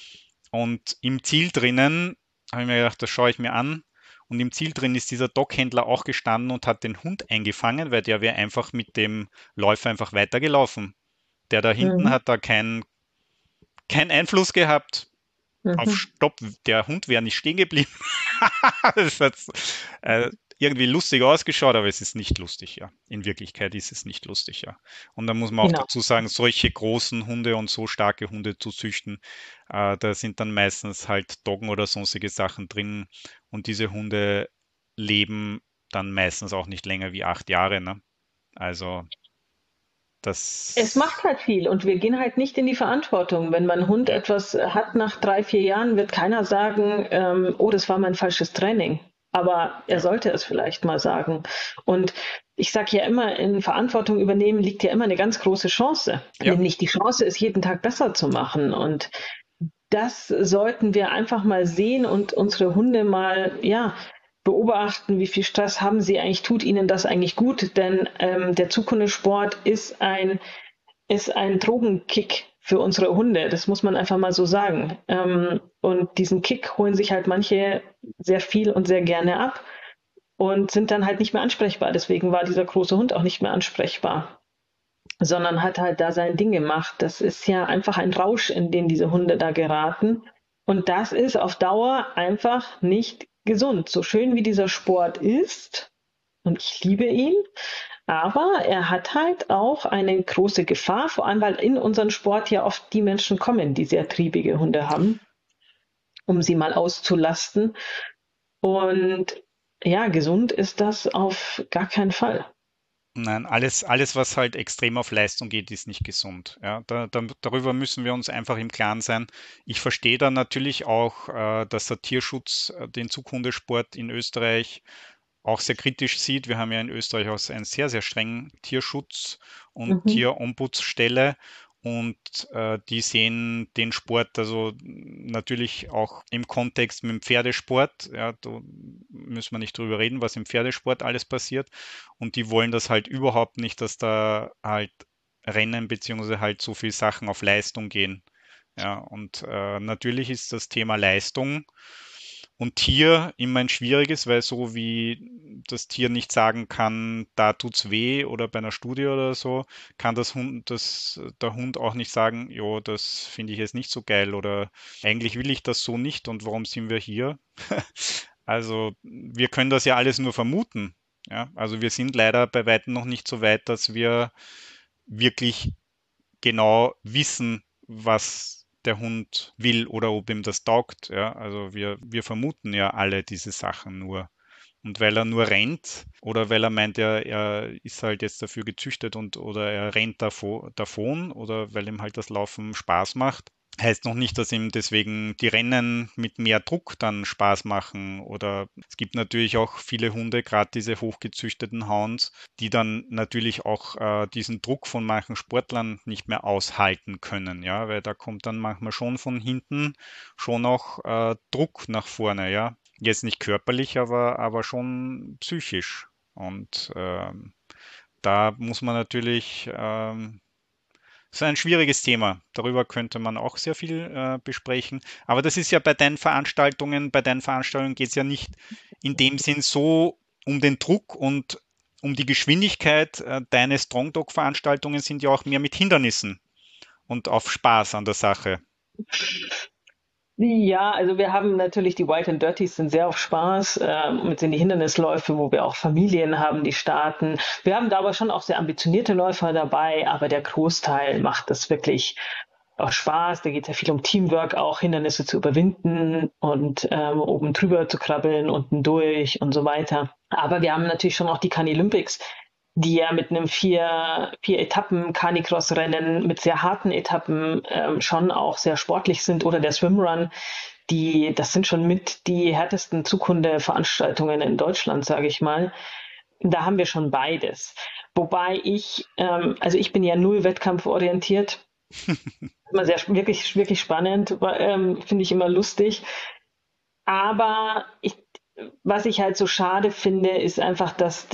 Und im Ziel drinnen habe ich mir gedacht, das schaue ich mir an. Und im Ziel drin ist dieser Doghändler auch gestanden und hat den Hund eingefangen, weil der wäre einfach mit dem Läufer einfach weitergelaufen. Der da hinten Mhm. hat da keinen Einfluss gehabt auf Mhm. Stopp. Der Hund wäre nicht stehen geblieben. Das hat irgendwie lustig ausgeschaut, aber es ist nicht lustig, ja. In Wirklichkeit ist es nicht lustig, ja. Und da muss man auch Genau. dazu sagen, solche großen Hunde und so starke Hunde zu züchten, da sind dann meistens halt Doggen oder sonstige Sachen drin und diese Hunde leben dann meistens auch nicht länger wie 8 Jahre, ne? Also Es macht das, halt viel und wir gehen halt nicht in die Verantwortung. Wenn mein Hund ja, etwas hat nach 3, 4 Jahren, wird keiner sagen, oh, das war mein falsches Training. Aber er Ja, sollte es vielleicht mal sagen. Und ich sage ja immer, in Verantwortung übernehmen liegt ja immer eine ganz große Chance. ja, Nämlich die Chance, es jeden Tag besser zu machen. Und das sollten wir einfach mal sehen und unsere Hunde mal, ja, beobachten, wie viel Stress haben sie eigentlich, tut ihnen das eigentlich gut? Denn der Zughundesport ist ein Drogenkick für unsere Hunde. Das muss man einfach mal so sagen. Und diesen Kick holen sich halt manche sehr viel und sehr gerne ab und sind dann halt nicht mehr ansprechbar. Deswegen war dieser große Hund auch nicht mehr ansprechbar, sondern hat halt da sein Ding gemacht. Das ist ja einfach ein Rausch, in den diese Hunde da geraten. Und das ist auf Dauer einfach nicht gesund. So schön wie dieser Sport ist, und ich liebe ihn, aber er hat halt auch eine große Gefahr, vor allem weil in unseren Sport ja oft die Menschen kommen, die sehr triebige Hunde haben, um sie mal auszulasten. Und ja, gesund ist das auf gar keinen Fall. nein, alles, was halt extrem auf Leistung geht, ist nicht gesund. Ja, darüber müssen wir uns einfach im Klaren sein. Ich verstehe dann natürlich auch, dass der Tierschutz den Zughundesport in Österreich auch sehr kritisch sieht. Wir haben ja in Österreich auch einen sehr, sehr strengen Tierschutz und Mhm. Tierombudsstelle. Und die sehen den Sport also natürlich auch im Kontext mit dem Pferdesport. Ja, da müssen wir nicht drüber reden, was im Pferdesport alles passiert. Und die wollen das halt überhaupt nicht, dass da halt Rennen beziehungsweise halt so viel Sachen auf Leistung gehen. Ja, und natürlich ist das Thema Leistung und Tier immer ein schwieriges, weil so wie das Tier nicht sagen kann, da tut's weh oder bei einer Studie oder so, kann der Hund auch nicht sagen, jo, das finde ich jetzt nicht so geil oder eigentlich will ich das so nicht und warum sind wir hier? Also wir können das ja alles nur vermuten. Ja, also wir sind leider bei weitem noch nicht so weit, dass wir wirklich genau wissen, was der Hund will oder ob ihm das taugt. Ja, also wir vermuten ja alle diese Sachen nur. Und weil er nur rennt oder weil er meint, er ist halt jetzt dafür gezüchtet und oder er rennt davon oder weil ihm halt das Laufen Spaß macht, heißt noch nicht, dass ihm deswegen die Rennen mit mehr Druck dann Spaß machen. Oder es gibt natürlich auch viele Hunde, gerade diese hochgezüchteten Hounds, die dann natürlich auch diesen Druck von manchen Sportlern nicht mehr aushalten können, ja, weil da kommt dann manchmal schon von hinten schon auch Druck nach vorne, ja. Jetzt nicht körperlich, aber schon psychisch. Und da muss man natürlich das ist ein schwieriges Thema. Darüber könnte man auch sehr viel besprechen. Aber das ist ja bei deinen Veranstaltungen geht es ja nicht in dem Sinn so um den Druck und um die Geschwindigkeit. Deine Strong Dog Veranstaltungen sind ja auch mehr mit Hindernissen und auf Spaß an der Sache. Ja, also wir haben natürlich die White and Dirties sind sehr auf Spaß, mit sind die Hindernisläufe, wo wir auch Familien haben, die starten. Wir haben da aber schon auch sehr ambitionierte Läufer dabei, aber der Großteil macht das wirklich aus Spaß. Da geht es ja viel um Teamwork, auch Hindernisse zu überwinden und oben drüber zu krabbeln, unten durch und so weiter. Aber wir haben natürlich schon auch die Canilympics, die ja mit einem vier Etappen Canicross-Rennen mit sehr harten Etappen schon auch sehr sportlich sind oder der Swimrun, das sind schon mit die härtesten Zukunde-Veranstaltungen in Deutschland, sage ich mal. Da haben wir schon beides. Wobei also ich bin ja null wettkampforientiert, immer wirklich spannend, finde ich immer lustig. Aber was ich halt so schade finde, ist einfach, dass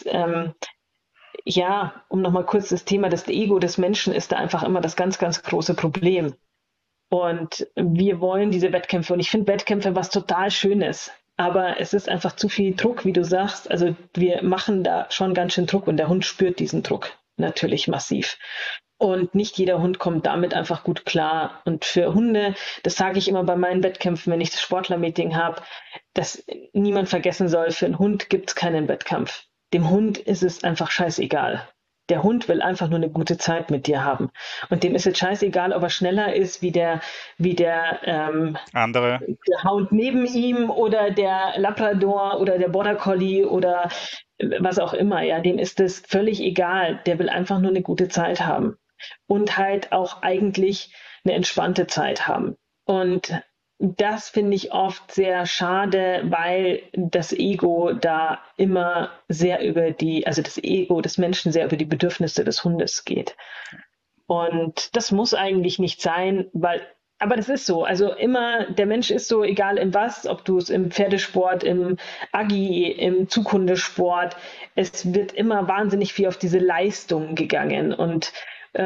ja, um nochmal kurz das Thema, das Ego des Menschen ist da einfach immer das ganz, ganz große Problem. Und wir wollen diese Wettkämpfe. Und ich finde Wettkämpfe was total Schönes. Aber es ist einfach zu viel Druck, wie du sagst. Also wir machen da schon ganz schön Druck und der Hund spürt diesen Druck natürlich massiv. Und nicht jeder Hund kommt damit einfach gut klar. Und für Hunde, das sage ich immer bei meinen Wettkämpfen, wenn ich das Sportlermeeting habe, dass niemand vergessen soll, für einen Hund gibt es keinen Wettkampf. Dem Hund ist es einfach scheißegal. Der Hund will einfach nur eine gute Zeit mit dir haben. Und dem ist es scheißegal, ob er schneller ist Andere, der Hound neben ihm oder der Labrador oder der Border Collie oder was auch immer. Ja, dem ist es völlig egal. Der will einfach nur eine gute Zeit haben und halt auch eigentlich eine entspannte Zeit haben. Und das finde ich oft sehr schade, weil das Ego da immer sehr also das Ego des Menschen sehr über die Bedürfnisse des Hundes geht. Und das muss eigentlich nicht sein, aber das ist so. Also immer, der Mensch ist so, egal in was, ob du es im Pferdesport, im Agi, im Zughundesport, es wird immer wahnsinnig viel auf diese Leistung gegangen. Und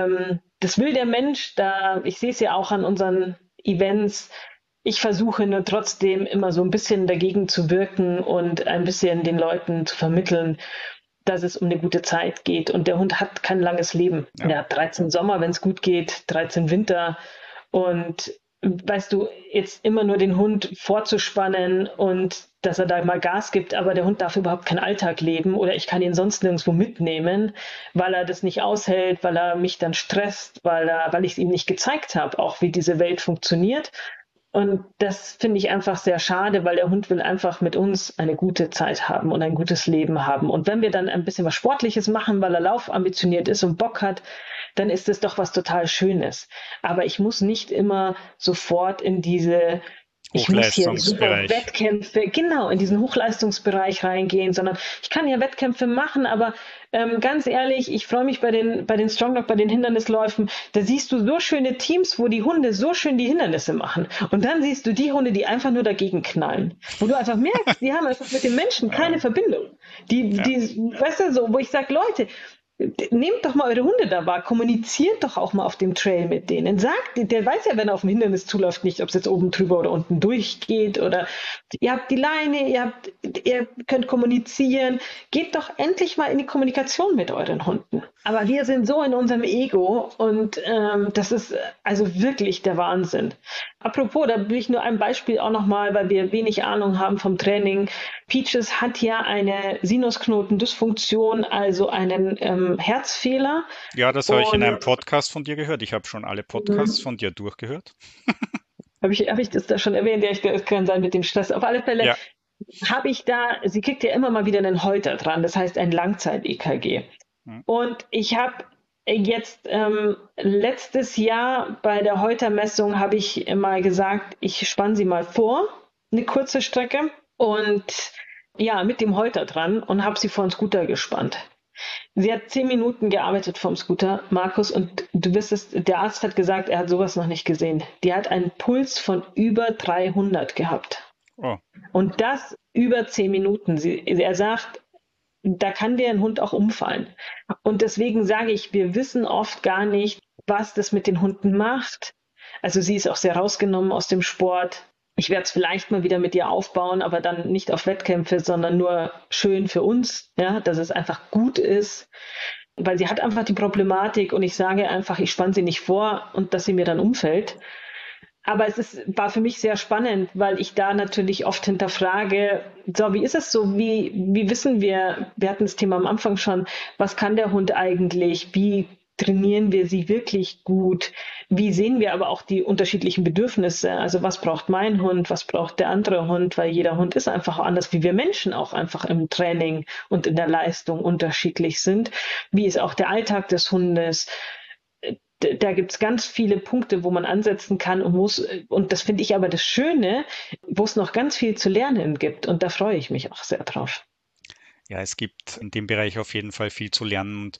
das will der Mensch, ich sehe es ja auch an unseren Events, ich versuche nur trotzdem immer so ein bisschen dagegen zu wirken und ein bisschen den Leuten zu vermitteln, dass es um eine gute Zeit geht. Und der Hund hat kein langes Leben. Ja. Der hat 13 Sommer, wenn es gut geht, 13 Winter. Und weißt du, jetzt immer nur den Hund vorzuspannen und dass er da mal Gas gibt, aber der Hund darf überhaupt keinen Alltag leben oder ich kann ihn sonst nirgendwo mitnehmen, weil er das nicht aushält, weil er mich dann stresst, weil ich es ihm nicht gezeigt habe, auch wie diese Welt funktioniert. Und das finde ich einfach sehr schade, weil der Hund will einfach mit uns eine gute Zeit haben und ein gutes Leben haben. Und wenn wir dann ein bisschen was Sportliches machen, weil er laufambitioniert ist und Bock hat, dann ist es doch was total Schönes. Aber ich muss nicht immer sofort ich muss hier super Hochleistungsbereich. Wettkämpfe, genau, in diesen Hochleistungsbereich reingehen, sondern ich kann ja Wettkämpfe machen, aber ganz ehrlich, ich freue mich bei den Strong Dog, bei den Hindernisläufen, da siehst du so schöne Teams, wo die Hunde so schön die Hindernisse machen. Und dann siehst du die Hunde, die einfach nur dagegen knallen. Wo du einfach merkst, die haben einfach mit den Menschen keine Äh, Verbindung. ja, Weißt du, so, wo ich sage, Leute, nehmt doch mal eure Hunde da wahr, kommuniziert doch auch mal auf dem Trail mit denen. Sagt, der weiß ja, wenn er auf dem Hindernis zuläuft, nicht, ob es jetzt oben drüber oder unten durchgeht oder ihr habt die Leine, ihr könnt kommunizieren. Geht doch endlich mal in die Kommunikation mit euren Hunden. Aber wir sind so in unserem Ego und das ist also wirklich der Wahnsinn. Apropos, da will ich nur ein Beispiel auch nochmal, weil wir wenig Ahnung haben vom Training. Peaches hat ja eine Sinusknotendysfunktion, also einen Herzfehler. ja, das habe ich in einem Und Podcast von dir gehört. Ich habe schon alle Podcasts von dir durchgehört. hab ich das da schon erwähnt? Ja, das kann sein mit dem Stress. Auf alle Fälle Ja. sie kriegt ja immer mal wieder einen Holter dran, das heißt ein Langzeit-EKG. Hm. Und ich habe jetzt letztes Jahr bei der Holtermessung habe ich mal gesagt, ich spanne sie mal vor, eine kurze Strecke und ja, mit dem Holter dran und habe sie vor den Scooter gespannt. Sie hat 10 Minuten gearbeitet vom Scooter, Markus, und du wirst es, der Arzt hat gesagt, er hat sowas noch nicht gesehen. Die hat einen Puls von über 300 gehabt. Oh, Und das über 10 Minuten. Er sagt, da kann dir ein Hund auch umfallen. Und deswegen sage ich, wir wissen oft gar nicht, was das mit den Hunden macht. Also sie ist auch sehr rausgenommen aus dem Sport. Ich werde es vielleicht mal wieder mit ihr aufbauen, aber dann nicht auf Wettkämpfe, sondern nur schön für uns, ja, dass es einfach gut ist, weil sie hat einfach die Problematik und ich sage einfach, ich spanne sie nicht vor und dass sie mir dann umfällt. Aber war für mich sehr spannend, weil ich da natürlich oft hinterfrage, so, wie ist es so? Wie wissen wir hatten das Thema am Anfang schon, was kann der Hund eigentlich? Wie trainieren wir sie wirklich gut? Wie sehen wir aber auch die unterschiedlichen Bedürfnisse? Also was braucht mein Hund? Was braucht der andere Hund? Weil jeder Hund ist einfach anders, wie wir Menschen auch einfach im Training und in der Leistung unterschiedlich sind. Wie ist auch der Alltag des Hundes? Da gibt es ganz viele Punkte, wo man ansetzen kann und muss. Und das finde ich aber das Schöne, wo es noch ganz viel zu lernen gibt. Und da freue ich mich auch sehr drauf. ja, es gibt in dem Bereich auf jeden Fall viel zu lernen. Und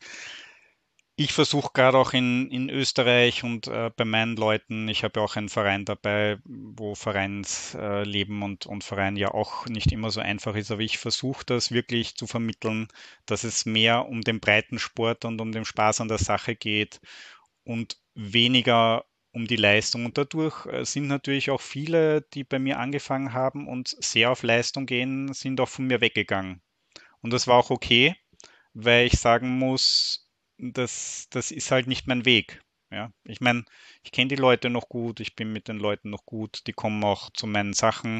ich versuche gerade auch in Österreich und bei meinen Leuten, ich habe ja auch einen Verein dabei, wo Vereinsleben und Verein ja auch nicht immer so einfach ist, aber ich versuche das wirklich zu vermitteln, dass es mehr um den Breitensport und um den Spaß an der Sache geht und weniger um die Leistung. Und dadurch sind natürlich auch viele, die bei mir angefangen haben und sehr auf Leistung gehen, sind auch von mir weggegangen. Und das war auch okay, weil ich sagen muss, das ist halt nicht mein Weg. Ja, ich meine, ich kenne die Leute noch gut, ich bin mit den Leuten noch gut, die kommen auch zu meinen Sachen,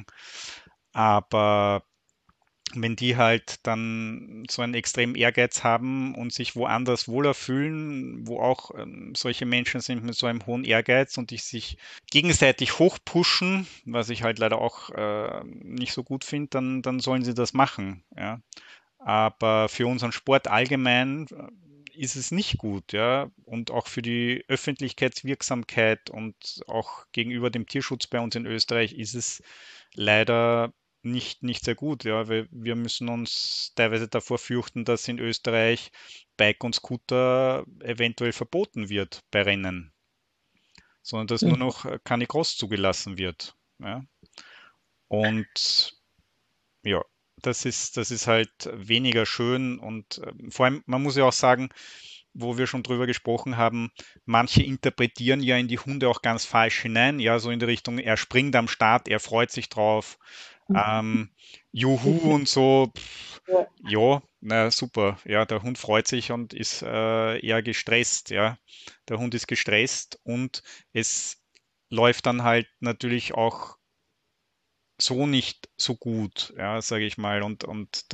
aber wenn die halt dann so einen extremen Ehrgeiz haben und sich woanders wohler fühlen, wo auch solche Menschen sind mit so einem hohen Ehrgeiz und die sich gegenseitig hochpushen, was ich halt leider auch nicht so gut finde, dann sollen sie das machen. Ja. Aber für unseren Sport allgemein ist es nicht gut, ja. Und auch für die Öffentlichkeitswirksamkeit und auch gegenüber dem Tierschutz bei uns in Österreich ist es leider nicht sehr gut, ja. Wir müssen uns teilweise davor fürchten, dass in Österreich Bike und Scooter eventuell verboten wird bei Rennen, sondern dass nur noch Canicross zugelassen wird, ja. Und ja, das ist halt weniger schön und vor allem, man muss ja auch sagen, wo wir schon drüber gesprochen haben, manche interpretieren ja in die Hunde auch ganz falsch hinein, ja, so in die Richtung, er springt am Start, er freut sich drauf, ähm, Juhu und so, Ja. ja, na super, ja, der Hund freut sich und ist eher gestresst, ja, der Hund ist gestresst und es läuft dann halt natürlich auch so nicht so gut, ja, sage ich mal. Und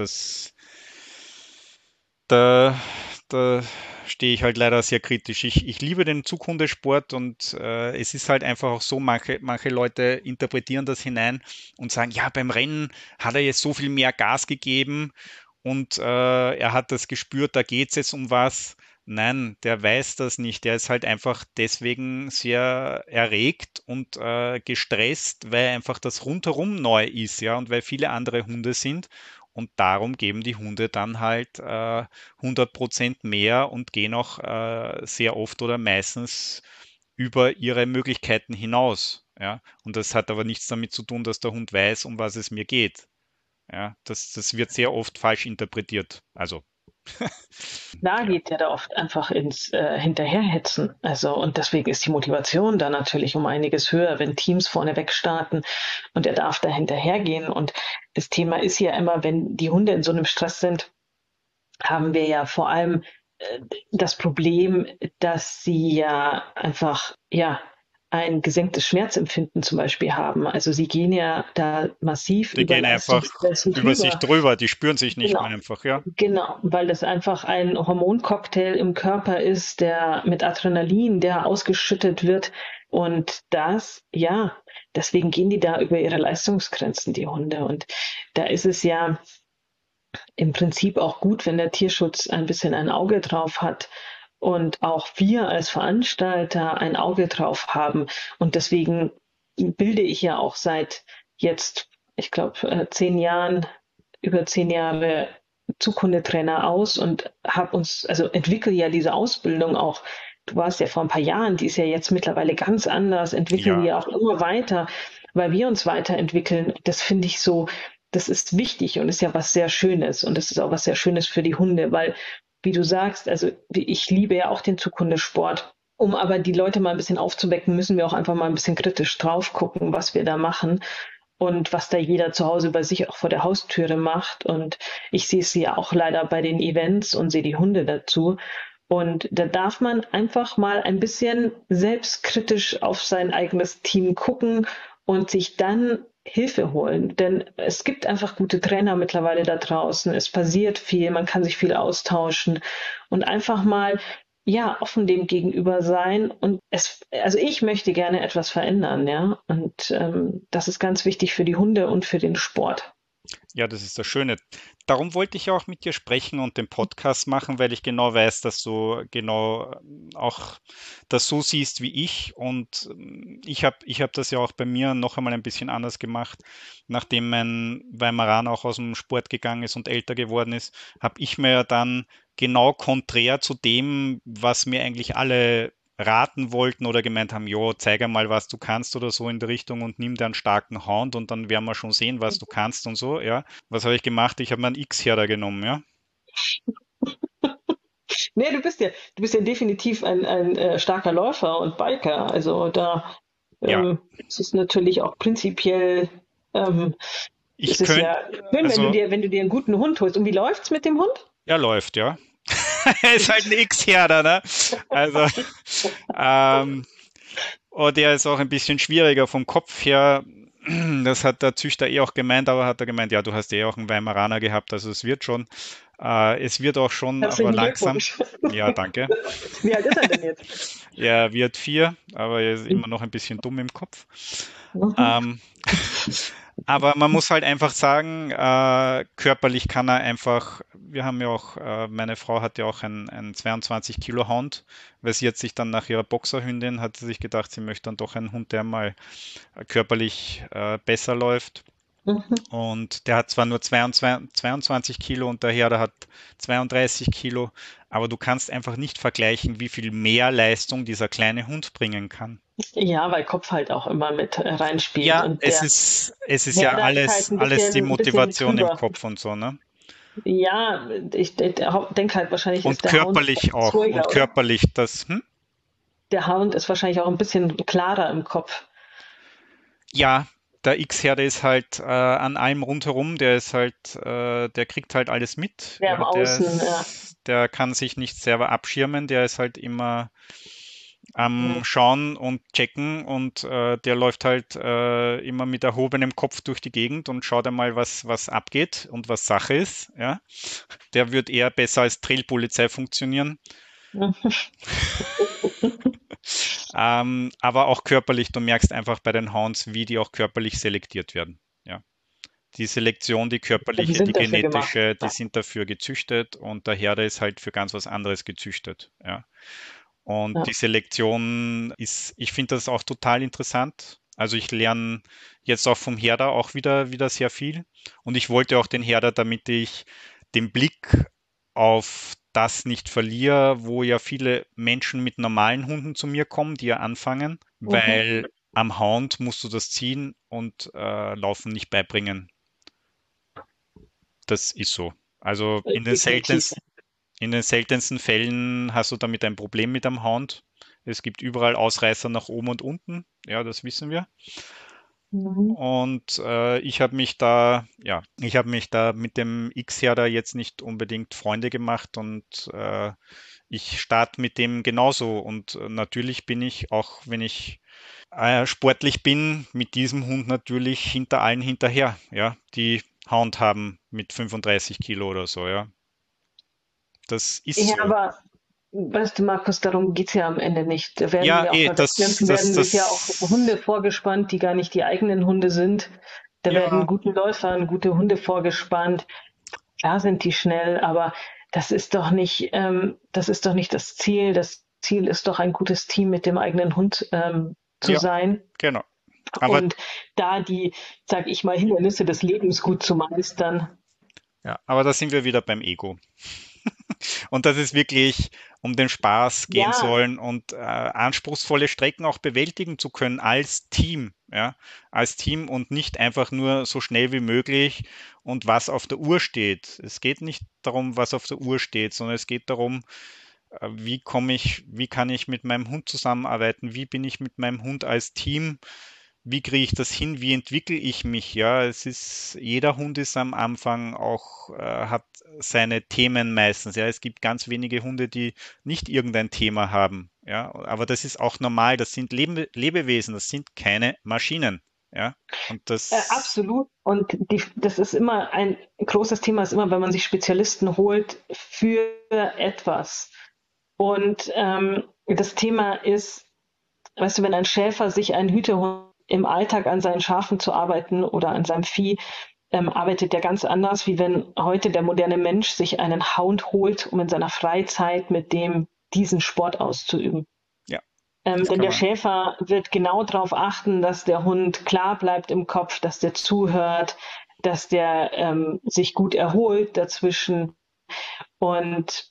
da, da stehe ich halt leider sehr kritisch. Ich liebe den Zughundesport und es ist halt einfach auch so, manche Leute interpretieren das hinein und sagen, ja, beim Rennen hat er jetzt so viel mehr Gas gegeben und er hat das gespürt, da geht es jetzt um was. Nein, der weiß das nicht. Der ist halt einfach deswegen sehr erregt und gestresst, weil einfach das rundherum neu ist, ja, und weil viele andere Hunde sind. Und darum geben die Hunde dann halt 100% mehr und gehen auch sehr oft oder meistens über ihre Möglichkeiten hinaus. Ja? Und das hat aber nichts damit zu tun, dass der Hund weiß, um was es mir geht. Ja? Das wird sehr oft falsch interpretiert. Also, Da ja, geht ja da oft einfach ins Hinterherhetzen. Also, und deswegen ist die Motivation da natürlich um einiges höher, wenn Teams vorneweg starten und er darf da hinterhergehen. Und das Thema ist ja immer, wenn die Hunde in so einem Stress sind, haben wir ja vor allem äh, das Problem, dass sie ja einfach, ja, ein gesenktes Schmerzempfinden zum Beispiel haben. Also sie gehen ja da massiv die über gehen einfach Leistungsgrenzen über sich drüber. drüber, die spüren sich nicht mehr Genau. einfach, ja. Genau, weil das einfach ein Hormoncocktail im Körper ist, der mit Adrenalin, der ausgeschüttet wird. Und das, ja, deswegen gehen die da über ihre Leistungsgrenzen, die Hunde. Und da ist es ja im Prinzip auch gut, wenn der Tierschutz ein bisschen ein Auge drauf hat und auch wir als Veranstalter ein Auge drauf haben. Und deswegen bilde ich ja auch seit jetzt, ich glaube, 10 Jahren, über 10 Jahre Zughundetrainer aus und habe uns, also entwickle ja diese Ausbildung auch. Du warst ja vor ein paar Jahren, die ist ja jetzt mittlerweile ganz anders, entwickeln die Ja, ja auch immer weiter, weil wir uns weiterentwickeln. Das finde ich so, das ist wichtig und ist ja was sehr Schönes. Und das ist auch was sehr Schönes für die Hunde, weil, wie du sagst, also ich liebe ja auch den Zughundesport. Um aber die Leute mal ein bisschen aufzuwecken, müssen wir auch einfach mal ein bisschen kritisch drauf gucken, was wir da machen und was da jeder zu Hause bei sich auch vor der Haustüre macht. Und ich sehe es ja auch leider bei den Events und sehe die Hunde dazu. Und da darf man einfach mal ein bisschen selbstkritisch auf sein eigenes Team gucken und sich dann Hilfe holen. Denn es gibt einfach gute Trainer mittlerweile da draußen. Es passiert viel, man kann sich viel austauschen und einfach mal ja, offen dem gegenüber sein und also ich möchte gerne etwas verändern, ja. Und das ist ganz wichtig für die Hunde und für den Sport. ja, das ist das Schöne. Darum wollte ich ja auch mit dir sprechen und den Podcast machen, weil ich genau weiß, dass du genau auch das so siehst wie ich. Und ich hab das ja auch bei mir noch einmal ein bisschen anders gemacht. Nachdem mein Weimaraner auch aus dem Sport gegangen ist und älter geworden ist, habe ich mir ja dann genau konträr zu dem, was mir eigentlich alle raten wollten oder gemeint haben, jo, zeig einmal, was du kannst oder so in der Richtung und nimm dir einen starken Hound und dann werden wir schon sehen, was du kannst und so, ja. Was habe ich gemacht? Ich habe mir einen X-Herder genommen, ja. Nee, du bist ja definitiv ein starker Läufer und Biker. Also da Ja, ist es natürlich auch prinzipiell, ähm, ich ist es könnte, ja schön, wenn du also, dir, wenn du dir einen guten Hund holst. Und wie läuft's mit dem Hund? er läuft, ja. Er ist halt ein X-Herder, ne? Also, ähm, oh, der ist auch ein bisschen schwieriger vom Kopf her. Das hat der Züchter eh auch gemeint, aber hat er gemeint, ja, du hast eh auch einen Weimaraner gehabt, also es wird schon. Es wird auch schon, aber Herzlichen langsam. Glückwunsch. Ja, danke. Wie alt ist er denn jetzt? Er wird 4, aber er ist immer noch ein bisschen dumm im Kopf. Mhm. Ähm, Aber man muss halt einfach sagen, körperlich kann er einfach, wir haben ja auch, meine Frau hat ja auch einen 22 Kilo Hund, weil sie hat sich dann nach ihrer Boxerhündin, hat sie sich gedacht, sie möchte dann doch einen Hund, der mal körperlich besser läuft. Mhm. Und der hat zwar nur 22 Kilo und der Herder hat 32 Kilo, aber du kannst einfach nicht vergleichen, wie viel mehr Leistung dieser kleine Hund bringen kann. Ja, weil Kopf halt auch immer mit reinspielt Ja, und es ist ja Herder ist halt alles die ein bisschen Motivation im drüber. Kopf und so, ne? Ja, ich denke halt, wahrscheinlich ist Und der Hound körperlich etwas auch. Und ruhiger, oder? körperlich das, Der Hound ist wahrscheinlich auch ein bisschen klarer im Kopf. ja, der X-Herde ist halt an allem rundherum, der ist halt, der kriegt halt alles mit. Der Ja, im Außen, ja. der kann sich nicht selber abschirmen, der ist halt immer am Mhm. Schauen und Checken und der läuft halt immer mit erhobenem Kopf durch die Gegend und schaut einmal, was abgeht und was Sache ist. Ja. Der wird eher besser als Trailpolizei funktionieren. Aber auch körperlich, du merkst einfach bei den Hounds, wie die auch körperlich selektiert werden. Ja. Die Selektion, die Die körperliche, die sind dafür gemacht. genetische, die Ja. sind dafür gezüchtet und der Herde ist halt für ganz was anderes gezüchtet. Ja. Und Ja. die Selektion ist, ich finde das auch total interessant. Also ich lerne jetzt auch vom Herder auch wieder sehr viel. Und ich wollte auch den Herder, damit ich den Blick auf das nicht verliere, wo ja viele Menschen mit normalen Hunden zu mir kommen, die ja anfangen, Mhm. weil am Hound musst du das Ziehen und Laufen nicht beibringen. Das ist so. Also Definitiv. in den seltensten Fällen hast du damit ein Problem mit am Hound. Es gibt überall Ausreißer nach oben und unten. Ja, das wissen wir. Mhm. Und ich habe mich da mit dem X-Herder jetzt nicht unbedingt Freunde gemacht und ich starte mit dem genauso. Und natürlich bin ich, auch wenn ich sportlich bin, mit diesem Hund natürlich hinter allen hinterher, ja, die Hound haben mit 35 Kilo oder so, ja. Das ist Ja, so. aber weißt du, Markus, darum geht's ja am Ende nicht. Da werden Ja, ja auch bei Wettkämpfen werden sich ja auch Hunde vorgespannt, die gar nicht die eigenen Hunde sind. Da werden ja, guten Läufern gute Hunde vorgespannt. Klar sind die schnell, aber das ist doch nicht das Ziel. Das Ziel ist doch ein gutes Team mit dem eigenen Hund zu ja, sein genau. Aber, und da die, sag ich mal, Hindernisse des Lebens gut zu meistern. ja, aber da sind wir wieder beim Ego. Und dass es wirklich um den Spaß gehen Ja, sollen und anspruchsvolle Strecken auch bewältigen zu können als Team, ja, als Team und nicht einfach nur so schnell wie möglich und was auf der Uhr steht. Es geht nicht darum, was auf der Uhr steht, sondern es geht darum, wie kann ich mit meinem Hund zusammenarbeiten, wie bin ich mit meinem Hund als Team, wie kriege ich das hin, wie entwickle ich mich, ja, jeder Hund ist am Anfang auch, hat seine Themen meistens, ja, es gibt ganz wenige Hunde, die nicht irgendein Thema haben, ja, aber das ist auch normal, das sind Lebewesen, das sind keine Maschinen, ja, und absolut. Und das ist immer ein großes Thema, ist immer, wenn man sich Spezialisten holt für etwas. Und das Thema ist, weißt du, wenn ein Schäfer sich einen Hütehund im Alltag an seinen Schafen zu arbeiten oder an seinem Vieh, arbeitet der ganz anders, wie wenn heute der moderne Mensch sich einen Hound holt, um in seiner Freizeit mit dem diesen Sport auszuüben. ja, das Denn kann der man, Schäfer wird genau darauf achten, dass der Hund klar bleibt im Kopf, dass der zuhört, dass der sich gut erholt dazwischen. Und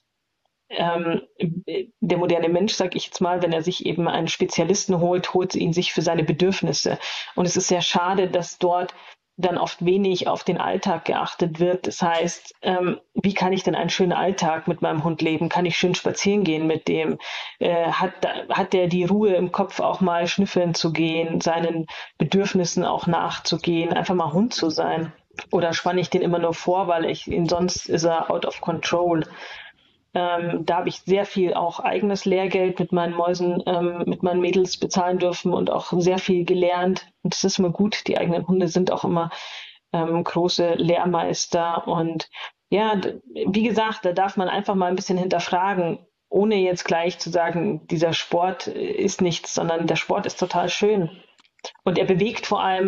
der moderne Mensch, sag ich jetzt mal, wenn er sich eben einen Spezialisten holt, holt ihn sich für seine Bedürfnisse. Und es ist sehr schade, dass dort dann oft wenig auf den Alltag geachtet wird. Das heißt, wie kann ich denn einen schönen Alltag mit meinem Hund leben? Kann ich schön spazieren gehen mit dem? Hat der die Ruhe im Kopf, auch mal schnüffeln zu gehen, seinen Bedürfnissen auch nachzugehen, einfach mal Hund zu sein? Oder spanne ich den immer nur vor, weil ich ihn sonst ist er out of control. Da habe ich sehr viel auch eigenes Lehrgeld mit meinen Mäusen, mit meinen Mädels bezahlen dürfen und auch sehr viel gelernt. Und das ist immer gut. Die eigenen Hunde sind auch immer große Lehrmeister. Und ja, wie gesagt, da darf man einfach mal ein bisschen hinterfragen, ohne jetzt gleich zu sagen, dieser Sport ist nichts, sondern der Sport ist total schön. Und er bewegt vor allem.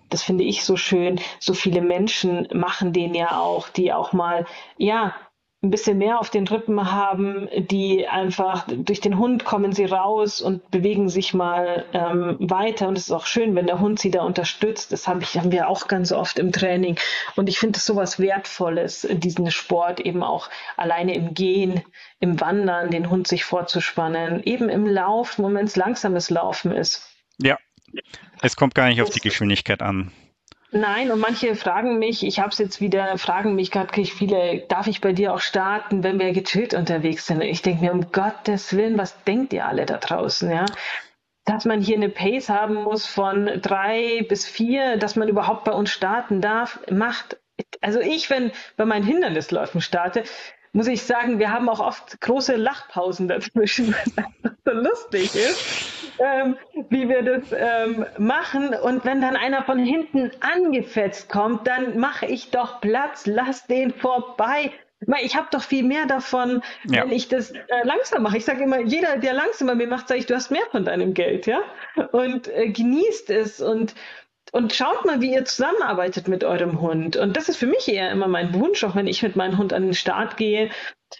das finde ich so schön. So viele Menschen machen den ja auch, die auch mal, ja, ein bisschen mehr auf den Rippen haben, die einfach durch den Hund kommen sie raus und bewegen sich mal weiter. Und es ist auch schön, wenn der Hund sie da unterstützt. Haben wir auch ganz oft im Training. Und ich finde es sowas Wertvolles, diesen Sport eben auch alleine im Gehen, im Wandern, den Hund sich vorzuspannen, eben im Laufen, wenn es langsames Laufen ist. Ja, es kommt gar nicht auf die Geschwindigkeit an. Nein, und manche fragen mich, fragen mich gerade kriege ich viele, darf ich bei dir auch starten, wenn wir gechillt unterwegs sind? Ich denke mir, um Gottes Willen, was denkt ihr alle da draußen, ja? Dass man hier eine Pace haben muss von 3 bis 4, dass man überhaupt bei uns starten darf, macht. Also ich, wenn bei meinen Hindernisläufen starte, muss ich sagen, wir haben auch oft große Lachpausen dazwischen, was einfach so lustig ist, wie wir das machen. Und wenn dann einer von hinten angefetzt kommt, dann mache ich doch Platz, lass den vorbei. Weil ich habe doch viel mehr davon, Ja, wenn ich das langsam mache. Ich sage immer, jeder, der langsamer mir macht, sage ich, du hast mehr von deinem Geld, ja? Und genießt es und schaut mal, wie ihr zusammenarbeitet mit eurem Hund. Und das ist für mich eher immer mein Wunsch, auch wenn ich mit meinem Hund an den Start gehe.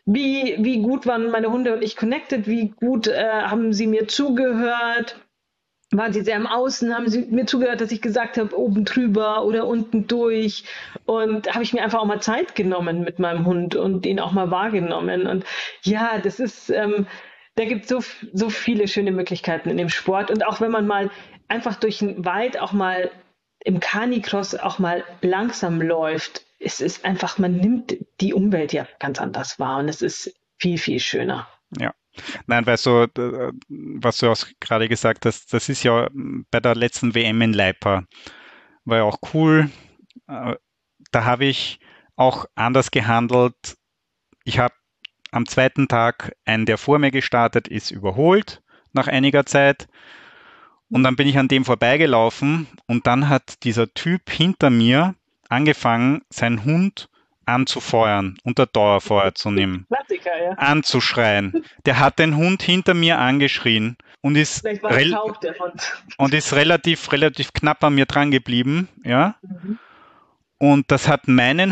Wie gut waren meine Hunde und ich connected? Wie gut haben sie mir zugehört? Waren sie sehr im Außen? Haben sie mir zugehört, dass ich gesagt habe, oben drüber oder unten durch? Und habe ich mir einfach auch mal Zeit genommen mit meinem Hund und ihn auch mal wahrgenommen. Und ja, das ist, da gibt es so viele schöne Möglichkeiten in dem Sport. Und auch wenn man mal einfach durch den Wald auch mal im Canicross auch mal langsam läuft, es ist einfach, man nimmt die Umwelt ja ganz anders wahr und es ist viel, viel schöner. ja. Nein, weil so, was du auch gerade gesagt hast, das ist ja bei der letzten WM in Leipa, war ja auch cool. Da habe ich auch anders gehandelt. Ich habe am zweiten Tag einen, der vor mir gestartet ist, überholt nach einiger Zeit. Und dann bin ich an dem vorbeigelaufen und dann hat dieser Typ hinter mir angefangen, seinen Hund anzufeuern, unter Dauerfeuer zu nehmen, Klassiker, ja. anzuschreien. Der hat den Hund hinter mir angeschrien und Vielleicht war es taub, der Hund. ist relativ knapp an mir dran geblieben, ja. Mhm. Und das hat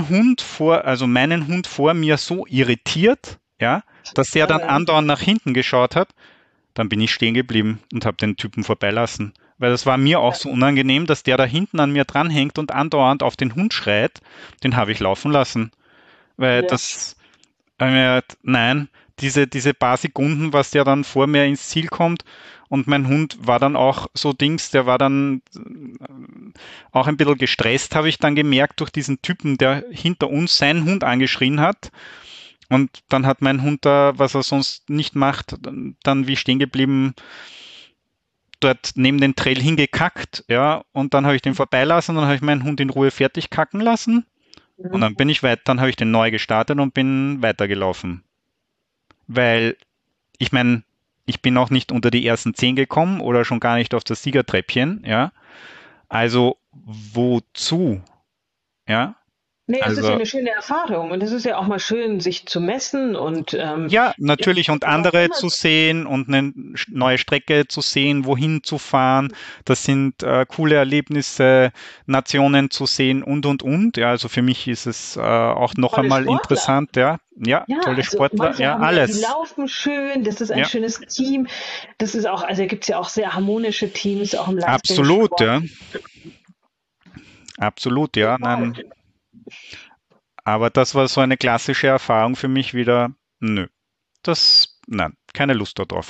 meinen Hund vor mir so irritiert, ja, dass er dann andauernd nach hinten geschaut hat. Dann bin ich stehen geblieben und habe den Typen vorbeilassen. Weil das war mir auch so unangenehm, dass der da hinten an mir dranhängt und andauernd auf den Hund schreit. Den habe ich laufen lassen. Weil Ja. nein, diese paar Sekunden, was der dann vor mir ins Ziel kommt, und mein Hund war dann auch so der war dann auch ein bisschen gestresst, habe ich dann gemerkt, durch diesen Typen, der hinter uns seinen Hund angeschrien hat. Und dann hat mein Hund da, was er sonst nicht macht, dann wie stehen geblieben, dort neben den Trail hingekackt, ja, und dann habe ich den vorbeilassen, dann habe ich meinen Hund in Ruhe fertig kacken lassen und Mhm. dann dann habe ich den neu gestartet und bin weitergelaufen. Weil, ich meine, ich bin auch nicht unter die ersten 10 gekommen oder schon gar nicht auf das Siegertreppchen, ja. Also, wozu? Ja, Nee, es ist ja also, eine schöne Erfahrung und es ist ja auch mal schön, sich zu messen und ja, ja, natürlich und was andere immer. zu sehen und eine neue Strecke zu sehen, wohin zu fahren. Das sind coole Erlebnisse, Nationen zu sehen und. Ja, also für mich ist es auch noch Tolle einmal Sportler. interessant, ja. Ja, Ja, tolle also Sportler, manche ja, haben ja, die alles. laufen schön, das ist ein Ja, schönes Team. Das ist auch, also gibt es ja auch sehr harmonische Teams, auch im absolut, Leistungssport. ja. Absolut, ja. Total. Nein, aber das war so eine klassische Erfahrung für mich wieder. Nö, nein, keine Lust darauf.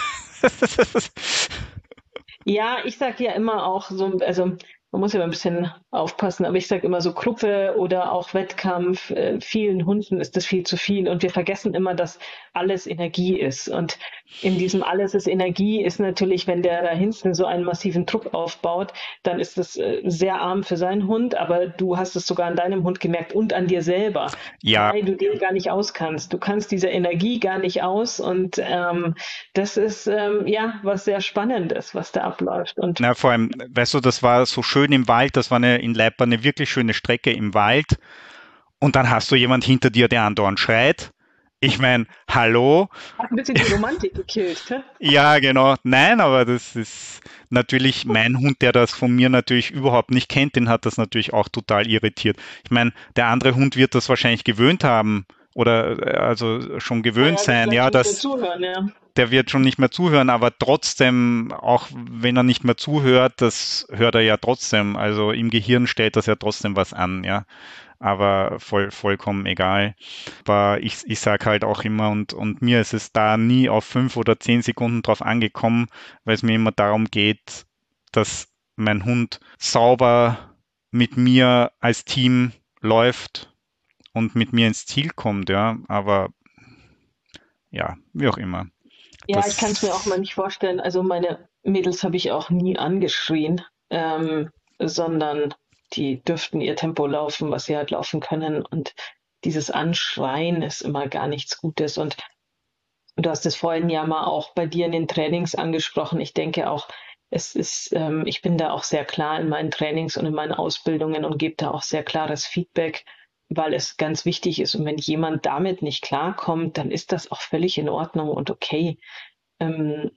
Ja, ich sage ja immer auch so, also man muss ja immer ein bisschen aufpassen, aber ich sage immer so Gruppe oder auch Wettkampf, vielen Hunden ist das viel zu viel und wir vergessen immer, dass alles Energie ist. Und in diesem alles ist Energie ist natürlich, wenn der da hinten so einen massiven Druck aufbaut, dann ist das sehr arm für seinen Hund, aber du hast es sogar an deinem Hund gemerkt und an dir selber, Ja, weil du den gar nicht auskannst. Du kannst diese Energie gar nicht aus und das ist ja was sehr Spannendes, was da abläuft. Und na, vor allem, weißt du, das war so schön im Wald, das war in Leipa eine wirklich schöne Strecke im Wald. Und dann hast du jemand hinter dir, der andauernd schreit. Ich meine, hallo? Hat ein bisschen die Romantik gekillt, hä? Ja, genau. Nein, aber das ist natürlich mein Hund, der das von mir natürlich überhaupt nicht kennt, den hat das natürlich auch total irritiert. Ich meine, der andere Hund wird das wahrscheinlich gewöhnt haben oder also schon gewöhnt Naja, wird sein, vielleicht ja, schon nicht mehr dass zuhören, ja. der wird schon nicht mehr zuhören, aber trotzdem, auch wenn er nicht mehr zuhört, das hört er ja trotzdem. Also im Gehirn stellt das ja trotzdem was an, ja. Aber vollkommen egal. Aber ich sage halt auch immer, und mir ist es da nie auf 5 oder 10 Sekunden drauf angekommen, weil es mir immer darum geht, dass mein Hund sauber mit mir als Team läuft und mit mir ins Ziel kommt, ja. Aber ja, wie auch immer. Ja, ich kann es mir auch mal Das, nicht vorstellen. Also meine Mädels habe ich auch nie angeschrien, sondern die dürften ihr Tempo laufen, was sie halt laufen können. Und dieses Anschreien ist immer gar nichts Gutes. Und du hast es vorhin ja mal auch bei dir in den Trainings angesprochen. Ich denke auch, ich bin da auch sehr klar in meinen Trainings und in meinen Ausbildungen und gebe da auch sehr klares Feedback, weil es ganz wichtig ist. Und wenn jemand damit nicht klarkommt, dann ist das auch völlig in Ordnung und okay. Ähm,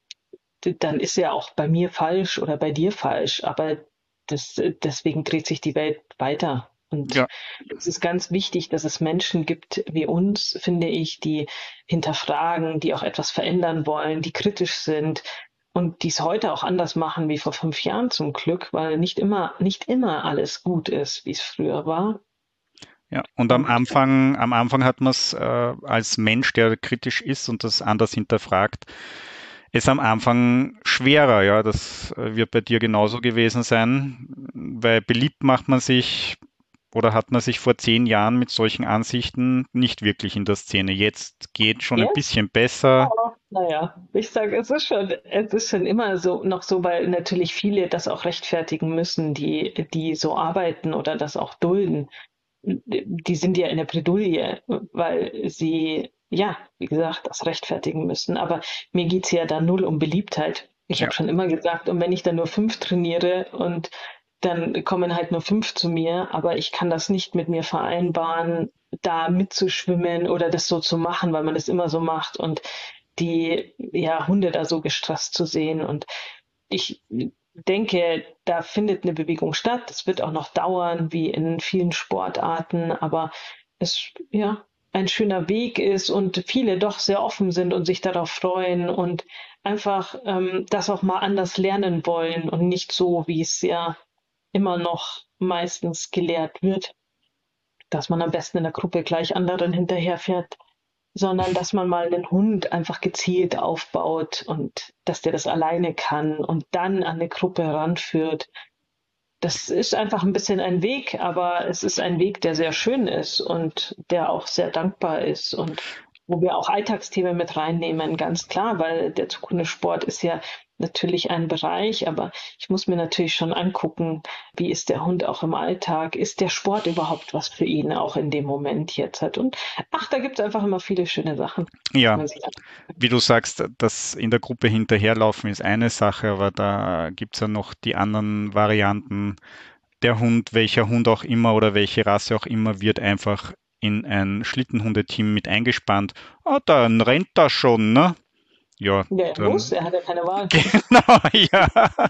Dann ist er auch bei mir falsch oder bei dir falsch. Aber deswegen dreht sich die Welt weiter. Und ja, es ist ganz wichtig, dass es Menschen gibt wie uns, finde ich, die hinterfragen, die auch etwas verändern wollen, die kritisch sind und die es heute auch anders machen wie vor 5 Jahren zum Glück, weil nicht immer alles gut ist, wie es früher war. ja. Und Und am Anfang hat man es als Mensch, der kritisch ist und das anders hinterfragt, ist am Anfang schwerer, ja. Das wird bei dir genauso gewesen sein, weil beliebt macht man sich oder hat man sich vor 10 Jahren mit solchen Ansichten nicht wirklich in der Szene. Jetzt geht schon ein jetzt bisschen besser. naja, ich sage, es ist schon immer so, noch so, weil natürlich viele das auch rechtfertigen müssen, die so arbeiten oder das auch dulden. Die sind ja in der Bredouille, weil sie, ja, wie gesagt, das rechtfertigen müssen. Aber mir geht's ja da null um Beliebtheit. Ich Ja, habe schon immer gesagt, und wenn ich dann nur 5 trainiere und dann kommen halt nur 5 zu mir, aber ich kann das nicht mit mir vereinbaren, da mitzuschwimmen oder das so zu machen, weil man das immer so macht und die ja, Hunde da so gestresst zu sehen. Und ich denke, da findet eine Bewegung statt. Es wird auch noch dauern, wie in vielen Sportarten, aber es ja ein schöner Weg ist und viele doch sehr offen sind und sich darauf freuen und einfach das auch mal anders lernen wollen und nicht so, wie es ja immer noch meistens gelehrt wird, dass man am besten in der Gruppe gleich anderen hinterherfährt, sondern dass man mal einen Hund einfach gezielt aufbaut und dass der das alleine kann und dann an eine Gruppe heranführt. Das ist einfach ein bisschen ein Weg, aber es ist ein Weg, der sehr schön ist und der auch sehr dankbar ist und wo wir auch Alltagsthemen mit reinnehmen, ganz klar, weil der Zukunftssport ist ja natürlich ein Bereich, aber ich muss mir natürlich schon angucken, wie ist der Hund auch im Alltag? Ist der Sport überhaupt was für ihn auch in dem Moment jetzt hat? Und ach, da gibt es einfach immer viele schöne Sachen, die ja, man sich wie du sagst, das in der Gruppe hinterherlaufen ist eine Sache, aber da gibt's ja noch die anderen Varianten. Der Hund, welcher Hund auch immer oder welche Rasse auch immer, wird einfach in ein Schlittenhundeteam mit eingespannt. Ah, dann rennt das schon, ne? Ja, ja, er muss, dann er hat ja keine Wahl. genau, ja.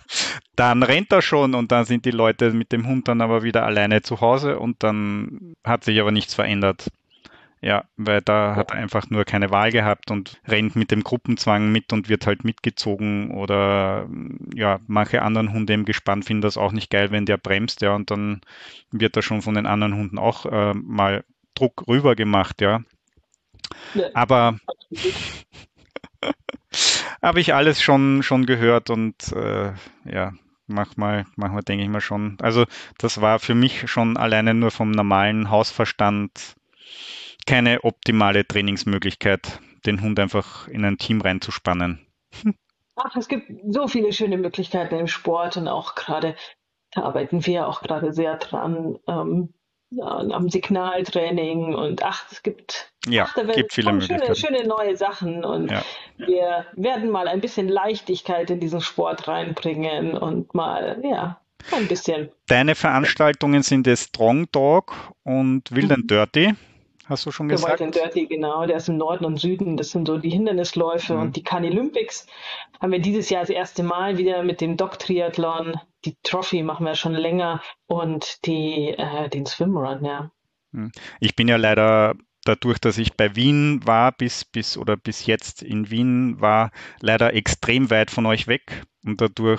Dann rennt er schon und dann sind die Leute mit dem Hund dann aber wieder alleine zu Hause und dann hat sich aber nichts verändert. Ja, weil da Ja. hat er einfach nur keine Wahl gehabt und rennt mit dem Gruppenzwang mit und wird halt mitgezogen oder ja, manche anderen Hunde im Gespann finden das auch nicht geil, wenn der bremst, ja, und dann wird da schon von den anderen Hunden auch mal Druck rüber gemacht, ja. Ja, Aber absolut. habe ich alles schon gehört und ja, manchmal denke ich mir schon, also das war für mich schon alleine nur vom normalen Hausverstand keine optimale Trainingsmöglichkeit, den Hund einfach in ein Team reinzuspannen. Ach, es gibt so viele schöne Möglichkeiten im Sport und auch gerade, da arbeiten wir auch gerade sehr dran, ja, am Signaltraining und ach, Ja, da gibt viele kommen schöne, Möglichkeiten. schöne neue Sachen und Ja. wir werden mal ein bisschen Leichtigkeit in diesen Sport reinbringen und mal, ja, ein bisschen. Deine Veranstaltungen sind es Strong Dog und Wild and Dirty. hast du schon Der Wild and gesagt? Dirty, genau, der ist im Norden und Süden. Das sind so die Hindernisläufe. Mhm. Und die Canilympics haben wir dieses Jahr das erste Mal wieder mit dem Dock-Triathlon. Die Trophy machen wir schon länger und den Swimrun, ja. Mhm. Ich bin ja leider dadurch, dass ich bei Wien war, bis jetzt in Wien war, leider extrem weit von euch weg. Und dadurch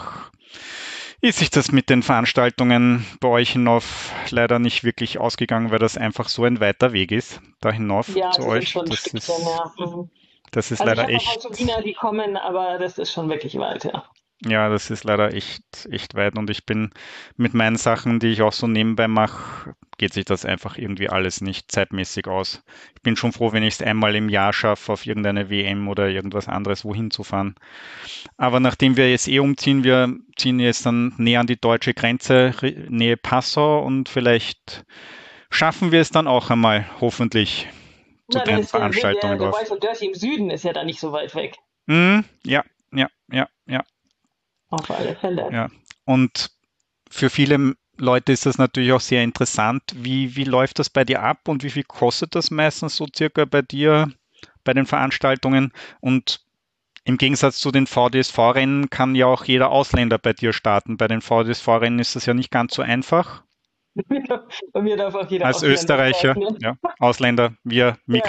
ist sich das mit den Veranstaltungen bei euch hinauf leider nicht wirklich ausgegangen, weil das einfach so ein weiter Weg ist, da hinauf Ja, zu sie sind euch. schon ein Stückchen, ja. Mhm. Das ist Also ich leider habe auch echt Herzoginer, die kommen, aber das ist schon wirklich weit, ja. Ja, das ist leider echt weit und ich bin mit meinen Sachen, die ich auch so nebenbei mache, geht sich das einfach irgendwie alles nicht zeitmäßig aus. Ich bin schon froh, wenn ich es einmal im Jahr schaffe, auf irgendeine WM oder irgendwas anderes wohin zu fahren. Aber nachdem wir jetzt umziehen, wir ziehen jetzt dann näher an die deutsche Grenze, Nähe Passau und vielleicht schaffen wir es dann auch einmal, hoffentlich, zu Na, da den ist Veranstaltungen der dort. Wild and Dirty im Süden ist ja da nicht so weit weg. Ja, ja, ja, ja, Auf alle Fälle. ja. Und für viele Leute ist das natürlich auch sehr interessant. Wie läuft das bei dir ab und wie viel kostet das meistens so circa bei dir bei den Veranstaltungen? Und im Gegensatz zu den VDSV-Rennen kann ja auch jeder Ausländer bei dir starten. Bei den VDSV-Rennen ist das ja nicht ganz so einfach. Bei mir darf auch jeder Als Ausländer Österreicher, starten. Ne? ja, Ausländer, Ja,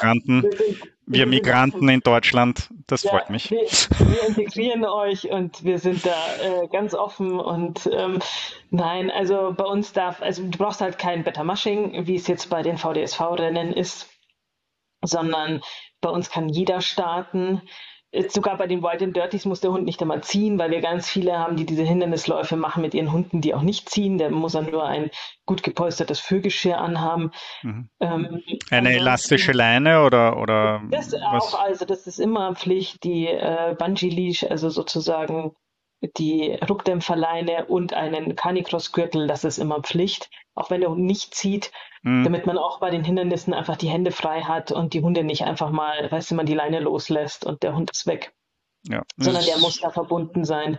Wir wir sind Migranten offen. in Deutschland, das Ja, freut mich. wir integrieren euch und wir sind da ganz offen und nein, also bei uns also du brauchst halt kein Bettermushing, wie es jetzt bei den VDSV-Rennen ist, sondern bei uns kann jeder starten. Sogar bei den Wild and Dirties muss der Hund nicht einmal ziehen, weil wir ganz viele haben, die diese Hindernisläufe machen mit ihren Hunden, die auch nicht ziehen. Der muss dann nur ein gut gepolstertes Füllgeschirr anhaben. Mhm. Ähm, Eine elastische ansonsten Leine oder das auch, was? also das ist immer Pflicht, die Bungee-Leash, also sozusagen die Ruckdämpferleine und einen Canicross-Gürtel, das ist immer Pflicht, auch wenn der Hund nicht zieht, Hm, damit man auch bei den Hindernissen einfach die Hände frei hat und die Hunde nicht einfach mal, weißt du, man die Leine loslässt und der Hund ist weg, ja, sondern der das muss da verbunden sein.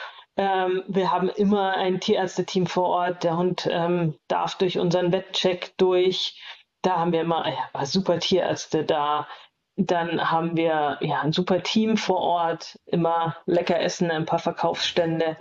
Wir haben immer ein Tierärzteteam vor Ort. Der Hund darf durch unseren Wettcheck durch. Da haben wir immer ja, super Tierärzte da. Dann haben wir ja ein super Team vor Ort, immer lecker essen, ein paar Verkaufsstände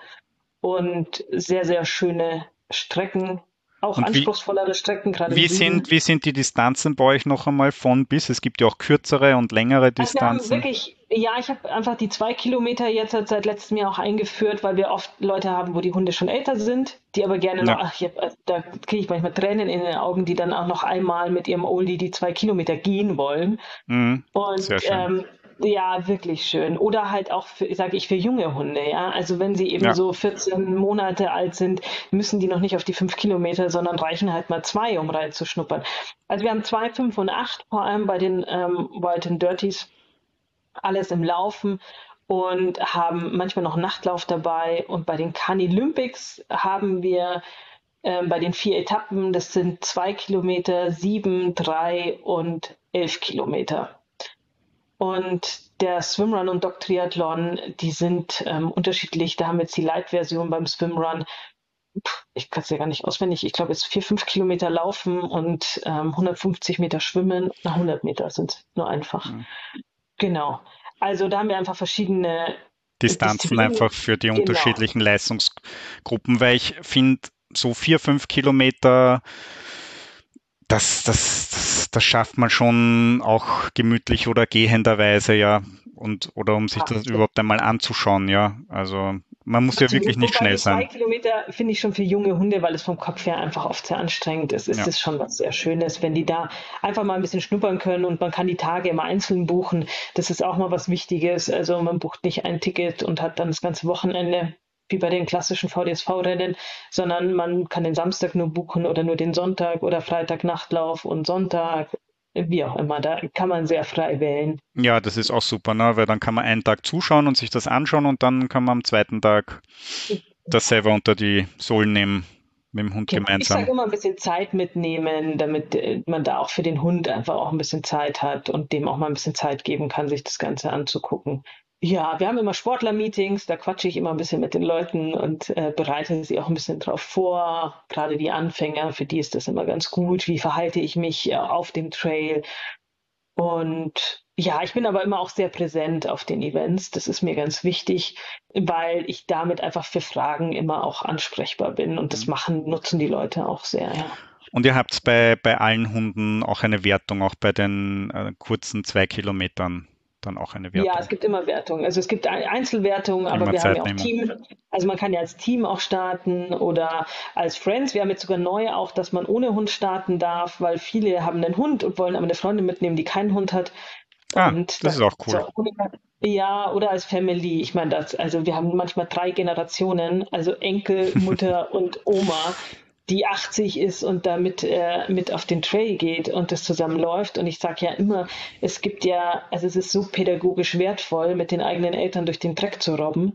und sehr, sehr schöne Strecken, auch Und anspruchsvollere Strecken, gerade im Süden. wie sind die Distanzen bei euch noch einmal von bis? Es gibt ja auch kürzere und längere Also wir haben Distanzen. wirklich, ja, ich habe einfach die 2 Kilometer jetzt seit letztem Jahr auch eingeführt, weil wir oft Leute haben, wo die Hunde schon älter sind, die aber gerne noch, Ja, ach, da kriege ich manchmal Tränen in den Augen, die dann auch noch einmal mit ihrem Oldie die 2 Kilometer gehen wollen. mhm, Und sehr schön. ja, wirklich schön. Oder halt auch, sage ich, für junge Hunde, ja. Also wenn sie eben Ja, so 14 Monate alt sind, müssen die noch nicht auf die 5 Kilometer, sondern reichen halt mal zwei, um reinzuschnuppern. Also wir haben 2, 5 und 8, vor allem bei den Wild and Dirties, alles im Laufen und haben manchmal noch Nachtlauf dabei. Und bei den Canilympics haben wir bei den 4 Etappen, das sind 2 Kilometer, 7, 3 und 11 Kilometer. Und der Swimrun und Dock Triathlon, die sind unterschiedlich. Da haben wir jetzt die Light-Version beim Swimrun. Ich kann es ja gar nicht auswendig. Ich glaube, es ist 4, 5 Kilometer laufen und 150 Meter schwimmen. Na, 100 Meter sind es nur einfach. mhm. Genau. Also da haben wir einfach verschiedene Distanzen Disziplinen. einfach für die Genau. unterschiedlichen Leistungsgruppen, weil ich finde, so 4, 5 Kilometer, das schafft man schon auch gemütlich oder gehenderweise, ja. Oder um sich das überhaupt einmal anzuschauen, ja. Also man muss ja wirklich Absolut. nicht Wobei schnell die zwei sein. Kilometer finde ich schon für junge Hunde, weil es vom Kopf her einfach oft sehr anstrengend ist. Ist Ja. es schon was sehr Schönes, wenn die da einfach mal ein bisschen schnuppern können und man kann die Tage immer einzeln buchen. Das ist auch mal was Wichtiges. Also man bucht nicht ein Ticket und hat dann das ganze Wochenende wie bei den klassischen VDSV-Rennen, sondern man kann den Samstag nur buchen oder nur den Sonntag oder Freitag Nachtlauf und Sonntag, wie auch immer. Da kann man sehr frei wählen. Ja, das ist auch super, ne? Weil dann kann man einen Tag zuschauen und sich das anschauen und dann kann man am zweiten Tag das selber unter die Sohlen nehmen mit dem Hund Genau. Ich gemeinsam. sage immer ein bisschen Zeit mitnehmen, damit man da auch für den Hund einfach auch ein bisschen Zeit hat und dem auch mal ein bisschen Zeit geben kann, sich das Ganze anzugucken. Ja, wir haben immer Sportler-Meetings, da quatsche ich immer ein bisschen mit den Leuten und bereite sie auch ein bisschen drauf vor. Gerade die Anfänger, für die ist das immer ganz gut. Wie verhalte ich mich auf dem Trail? Und ja, ich bin aber immer auch sehr präsent auf den Events. Das ist mir ganz wichtig, weil ich damit einfach für Fragen immer auch ansprechbar bin. Und das nutzen die Leute auch sehr, ja. Und ihr habt bei allen Hunden auch eine Wertung, auch bei den kurzen 2 Kilometern dann auch eine Ja, es Wertung. gibt immer Wertungen. Also es gibt Einzelwertungen, aber Immer wir haben ja Zeit auch nehmen. Team. Also man kann ja als Team auch starten oder als Friends. Wir haben jetzt sogar neu auch, dass man ohne Hund starten darf, weil viele haben einen Hund und wollen aber eine Freundin mitnehmen, die keinen Hund hat. Ah, Und das das ist auch ist cool. auch ohne, ja, oder als Family. Ich meine, also wir haben manchmal 3 Generationen, also Enkel, Mutter und Oma, die 80 ist und damit mit auf den Trail geht und das zusammenläuft. Und ich sage ja immer, also es ist so pädagogisch wertvoll, mit den eigenen Eltern durch den Dreck zu robben.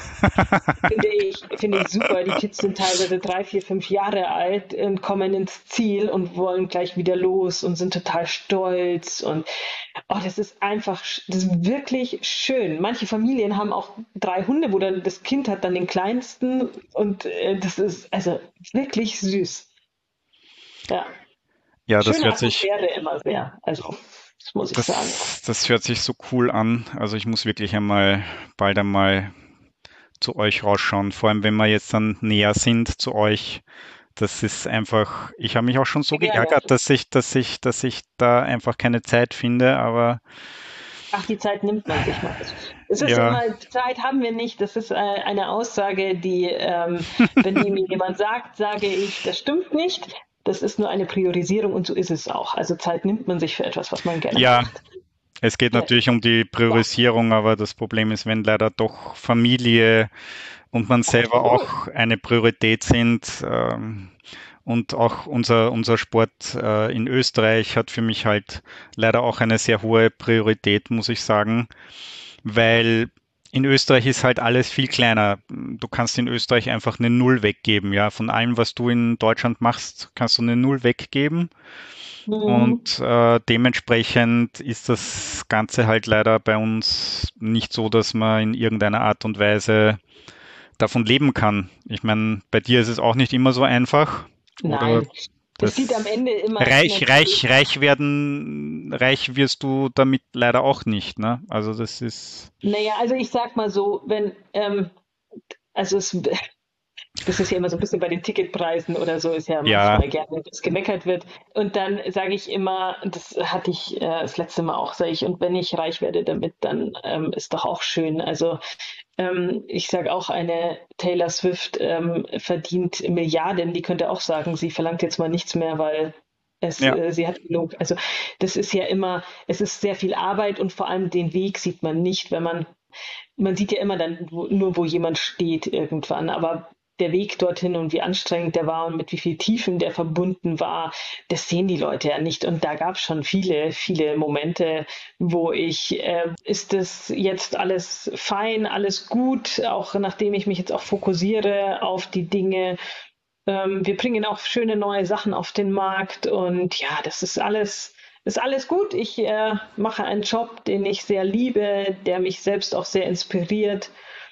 Finde ich super. Die Kids sind teilweise 3, 4, 5 Jahre alt und kommen ins Ziel und wollen gleich wieder los und sind total stolz. Und oh, das ist wirklich schön. Manche Familien haben auch 3 Hunde, wo dann das Kind hat dann den kleinsten und das ist also wirklich süß. Ja, Ja, schöne Atmosphäre immer sehr. Also, das muss ich sagen. das hört sich so cool an. Also ich muss wirklich bald einmal zu euch rausschauen. Vor allem, wenn wir jetzt dann näher sind zu euch. Das ist einfach, ich habe mich auch schon so Gerne. geärgert, dass ich da einfach keine Zeit finde, aber Ach, die Zeit nimmt man sich mal. Es ist ja, immer, Zeit haben wir nicht. Das ist eine Aussage, wenn die mir jemand sagt, sage ich, das stimmt nicht. Das ist nur eine Priorisierung und so ist es auch. Also Zeit nimmt man sich für etwas, was man gerne ja, macht. es geht Ja. natürlich um die Priorisierung, aber das Problem ist, wenn leider doch Familie und man selber Absolut. auch eine Priorität sind, und auch unser Sport in Österreich hat für mich halt leider auch eine sehr hohe Priorität, muss ich sagen, weil in Österreich ist halt alles viel kleiner. Du kannst in Österreich einfach eine Null weggeben, ja. Von allem, was du in Deutschland machst, kannst du eine Null weggeben. Mhm. Und dementsprechend ist das Ganze halt leider bei uns nicht so, dass man in irgendeiner Art und Weise davon leben kann. Ich meine, bei dir ist es auch nicht immer so einfach. Oder Nein, es sieht am das Ende immer natürlich. reich wirst du damit leider auch nicht, ne? Also das ist, Naja, also ich sag mal so, also das ist ja immer so ein bisschen bei den Ticketpreisen oder so, ist ja ja, manchmal gerne, dass gemeckert wird. Und dann sage ich immer, das hatte ich das letzte Mal auch, sage ich, und wenn ich reich werde damit, dann ist doch auch schön. Also ich sage auch, eine Taylor Swift verdient Milliarden, die könnte auch sagen, sie verlangt jetzt mal nichts mehr, weil ja, sie hat genug. Also das ist ja immer, es ist sehr viel Arbeit und vor allem den Weg sieht man nicht, wenn man sieht ja immer dann nur, wo jemand steht irgendwann, aber der Weg dorthin und wie anstrengend der war und mit wie viel Tiefen der verbunden war, das sehen die Leute ja nicht. Und da gab es schon viele, viele Momente, wo ist das jetzt alles fein, alles gut, auch nachdem ich mich jetzt auch fokussiere auf die Dinge. Wir bringen auch schöne neue Sachen auf den Markt und ja, ist alles gut. Ich mache einen Job, den ich sehr liebe, der mich selbst auch sehr inspiriert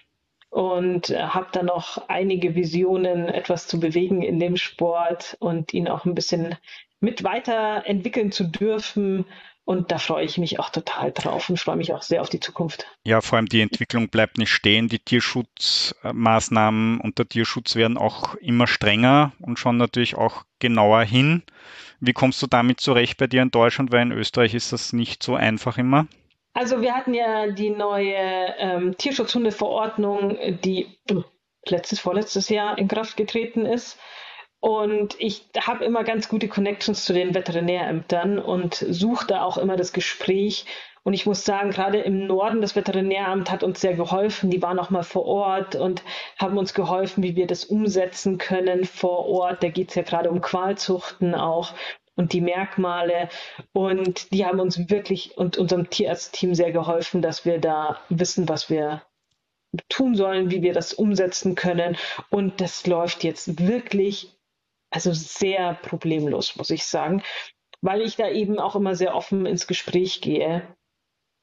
und habe da noch einige Visionen, etwas zu bewegen in dem Sport und ihn auch ein bisschen mit weiterentwickeln zu dürfen. Und da freue ich mich auch total drauf und freue mich auch sehr auf die Zukunft. ja, vor allem die Entwicklung bleibt nicht stehen. Die Tierschutzmaßnahmen und der Tierschutz werden auch immer strenger und schauen natürlich auch genauer hin. Wie kommst du damit zurecht bei dir in Deutschland? Weil in Österreich ist das nicht so einfach immer. Also wir hatten ja die neue Tierschutzhundeverordnung, die vorletztes Jahr in Kraft getreten ist. Und ich habe immer ganz gute Connections zu den Veterinärämtern und suche da auch immer das Gespräch. Und ich muss sagen, gerade im Norden, das Veterinäramt hat uns sehr geholfen. Die waren auch mal vor Ort und haben uns geholfen, wie wir das umsetzen können vor Ort. Da geht es ja gerade um Qualzuchten auch und die Merkmale. Und die haben uns wirklich und unserem Tierarztteam sehr geholfen, dass wir da wissen, was wir tun sollen, wie wir das umsetzen können. Und das läuft jetzt wirklich, also sehr problemlos, muss ich sagen, weil ich da eben auch immer sehr offen ins Gespräch gehe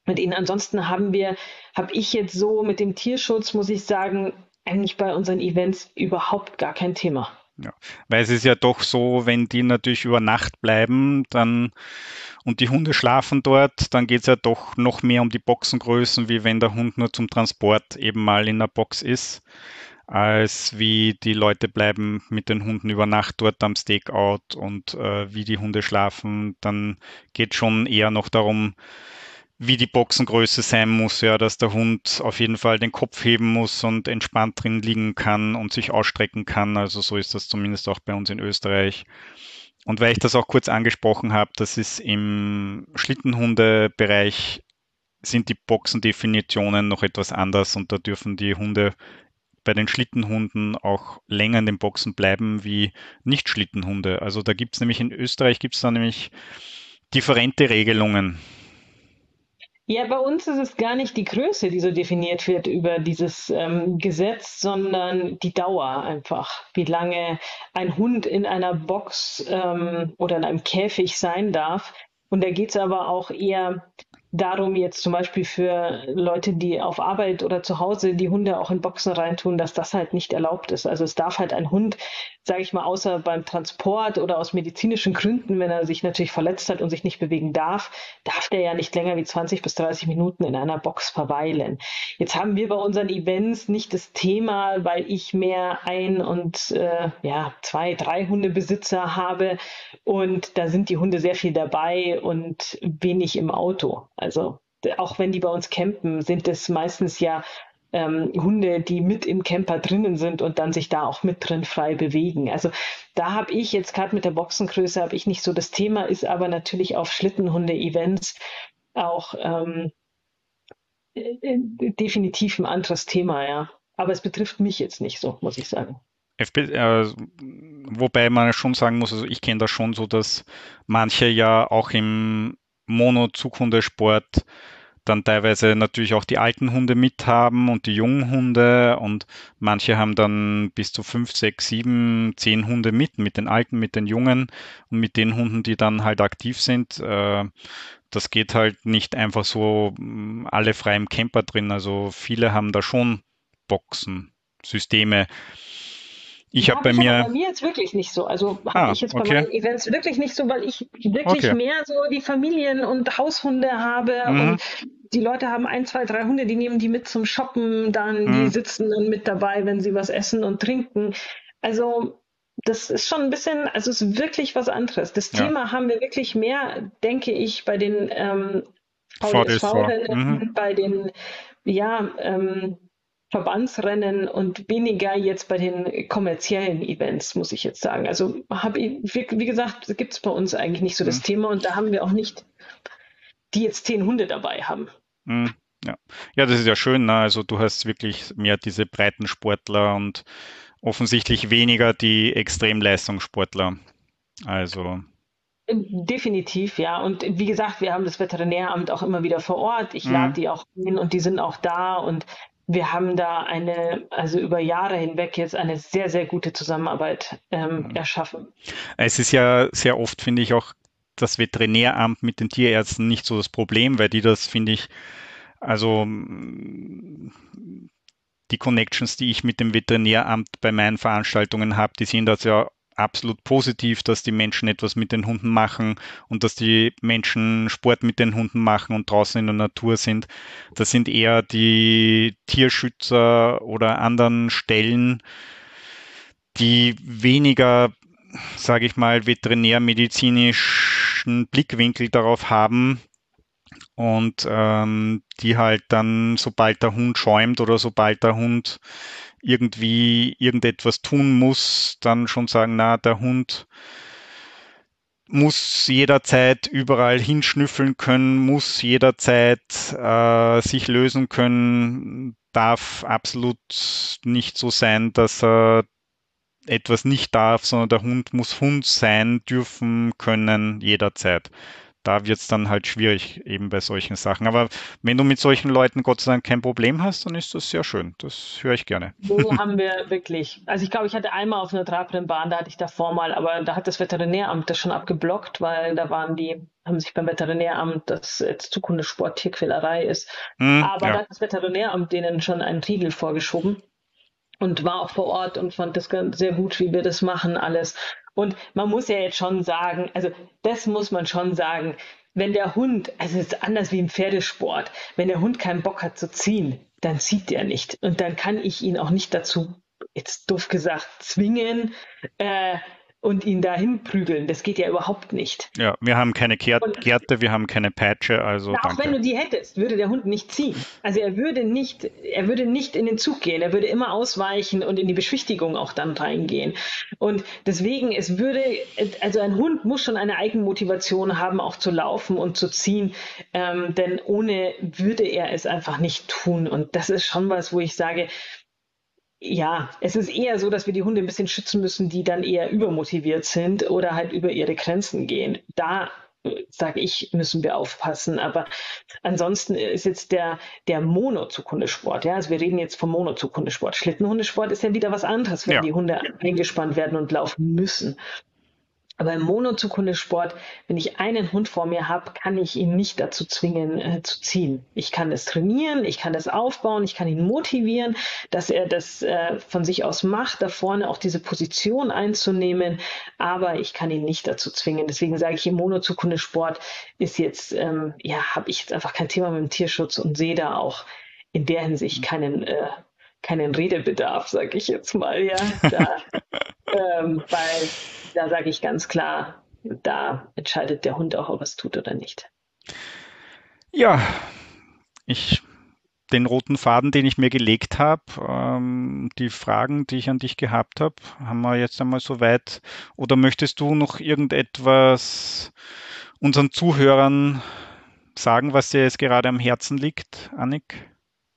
mit ihnen. Ansonsten habe ich jetzt so mit dem Tierschutz, muss ich sagen, eigentlich bei unseren Events überhaupt gar kein Thema. Ja, weil es ist ja doch so, wenn die natürlich über Nacht bleiben, dann und die Hunde schlafen dort, dann geht es ja doch noch mehr um die Boxengrößen, wie wenn der Hund nur zum Transport eben mal in der Box ist, als wie die Leute bleiben mit den Hunden über Nacht dort am Stakeout und wie die Hunde schlafen, dann geht schon eher noch darum, wie die Boxengröße sein muss, ja, dass der Hund auf jeden Fall den Kopf heben muss und entspannt drin liegen kann und sich ausstrecken kann. Also so ist das zumindest auch bei uns in Österreich. Und weil ich das auch kurz angesprochen habe, das ist im Schlittenhundebereich sind die Boxendefinitionen noch etwas anders und da dürfen die Hunde bei den Schlittenhunden auch länger in den Boxen bleiben wie Nicht-Schlittenhunde. Also da gibt es nämlich in Österreich gibt es da nämlich differente Regelungen. Ja, bei uns ist es gar nicht die Größe, die so definiert wird über dieses Gesetz, sondern die Dauer einfach, wie lange ein Hund in einer Box oder in einem Käfig sein darf. Und da geht es aber auch eher darum, jetzt zum Beispiel für Leute, die auf Arbeit oder zu Hause die Hunde auch in Boxen reintun, dass das halt nicht erlaubt ist. Also es darf halt ein Hund, sage ich mal, außer beim Transport oder aus medizinischen Gründen, wenn er sich natürlich verletzt hat und sich nicht bewegen darf der ja nicht länger wie 20 bis 30 Minuten in einer Box verweilen. Jetzt haben wir bei unseren Events nicht das Thema, weil ich mehr ein und ja, zwei, drei Hundebesitzer habe und da sind die Hunde sehr viel dabei und wenig im Auto. Also auch wenn die bei uns campen, sind es meistens ja Hunde, die mit im Camper drinnen sind und dann sich da auch mit drin frei bewegen. Also da habe ich jetzt gerade mit der Boxengröße habe ich nicht so das Thema, ist aber natürlich auf Schlittenhunde-Events auch definitiv ein anderes Thema, ja. Aber es betrifft mich jetzt nicht so, muss ich sagen. FP, wobei man schon sagen muss, also ich kenne das schon so, dass manche ja auch im Mono-Zughundesport dann teilweise natürlich auch die alten Hunde mithaben und die jungen Hunde und manche haben dann bis zu 5, 6, 7, 10 Hunde mit den alten, mit den jungen und mit den Hunden, die dann halt aktiv sind. Das geht halt nicht einfach so alle frei im Camper drin. Also viele haben da schon Boxen, Systeme. Ich habe Habe bei ich aber bei mir, mir jetzt wirklich nicht so. Also habe ich jetzt bei okay, meinen Events wirklich nicht so, weil ich wirklich okay. mehr so die Familien- und Haushunde habe Mhm, und die Leute haben ein, zwei, drei Hunde, die nehmen die mit zum Shoppen, dann die mhm, sitzen dann mit dabei, wenn sie was essen und trinken. Also das ist schon ein bisschen, also es ist wirklich was anderes. Das ja, Thema haben wir wirklich mehr, denke ich, bei den VDSV. Mhm, VDSV-Rennen, bei den ja, Verbandsrennen und weniger jetzt bei den kommerziellen Events, muss ich jetzt sagen. Also wie gesagt, gibt es bei uns eigentlich nicht so mhm, das Thema und da haben wir auch nicht, die jetzt 10 Hunde dabei haben. mhm, ja. Ja, das ist ja schön, ne? Also du hast wirklich mehr diese Breitensportler und offensichtlich weniger die Extremleistungssportler. Also, Definitiv, ja. Und wie gesagt, wir haben das Veterinäramt auch immer wieder vor Ort. Ich lade mhm, die auch hin und die sind auch da und wir haben da also über Jahre hinweg jetzt eine sehr, sehr gute Zusammenarbeit mhm. erschaffen. Es ist ja sehr oft, finde ich, auch das Veterinäramt mit den Tierärzten nicht so das Problem, weil die das, finde ich, also die Connections, die ich mit dem Veterinäramt bei meinen Veranstaltungen habe, die sehen das ja absolut positiv, dass die Menschen etwas mit den Hunden machen und dass die Menschen Sport mit den Hunden machen und draußen in der Natur sind. Das sind eher die Tierschützer oder anderen Stellen, die weniger, sage ich mal, veterinärmedizinischen Blickwinkel darauf haben, und die halt dann, sobald der Hund schäumt oder sobald der Hund irgendwie irgendetwas tun muss, dann schon sagen, na, der Hund muss jederzeit überall hinschnüffeln können, muss jederzeit sich lösen können, darf absolut nicht so sein, dass er etwas nicht darf, sondern der Hund muss Hund sein, dürfen, können, jederzeit. da wird es dann halt schwierig eben bei solchen Sachen. Aber wenn du mit solchen Leuten Gott sei Dank kein Problem hast, dann ist das sehr schön. Das höre ich gerne. So haben wir wirklich. Also ich glaube, ich hatte einmal auf einer Trabrennbahn, da hatte ich davor mal, aber da hat das Veterinäramt das schon abgeblockt, weil da haben sich beim Veterinäramt, das jetzt Zukunftssport Tierquälerei ist, aber da Ja, hat das Veterinäramt denen schon einen Riegel vorgeschoben und war auch vor Ort und fand das sehr gut, wie wir das machen, alles. Und man muss ja jetzt schon sagen, also das muss man schon sagen, wenn der Hund, also es ist anders wie im Pferdesport, wenn der Hund keinen Bock hat zu ziehen, dann zieht er nicht. Und dann kann ich ihn auch nicht dazu, jetzt doof gesagt, zwingen und ihn dahin prügeln. Das geht ja überhaupt nicht. ja, wir haben keine Und Gärte, wir haben keine Peitsche, also na, auch wenn danke. du die hättest, würde der Hund nicht ziehen. Also er würde nicht in den Zug gehen. Er würde immer ausweichen und in die Beschwichtigung auch dann reingehen. Und deswegen, also ein Hund muss schon eine Eigenmotivation haben, auch zu laufen und zu ziehen. Denn ohne würde er es einfach nicht tun. Und das ist schon was, wo ich sage, ja, es ist eher so, dass wir die Hunde ein bisschen schützen müssen, die dann eher übermotiviert sind oder halt über ihre Grenzen gehen. Da sage ich, müssen wir aufpassen. Aber ansonsten ist jetzt der Monozughundesport, ja, also wir reden jetzt vom Monozughundesport. Schlittenhundesport ist ja wieder was anderes, wenn Ja, die Hunde eingespannt werden und laufen müssen. Aber im Monozughundesport, wenn ich einen Hund vor mir habe, kann ich ihn nicht dazu zwingen, zu ziehen. Ich kann das trainieren, ich kann das aufbauen, ich kann ihn motivieren, dass er das von sich aus macht, da vorne auch diese Position einzunehmen, aber ich kann ihn nicht dazu zwingen. Deswegen sage ich, im Monozughundesport ist jetzt, habe ich jetzt einfach kein Thema mit dem Tierschutz und sehe da auch in der Hinsicht keinen Redebedarf, sage ich jetzt mal, ja. Weil da sage ich ganz klar, da entscheidet der Hund auch, ob er es tut oder nicht. ja, ich den roten Faden, den ich mir gelegt habe, die Fragen, die ich an dich gehabt habe, haben wir jetzt einmal soweit. Oder möchtest du noch irgendetwas unseren Zuhörern sagen, was dir jetzt gerade am Herzen liegt, Annik?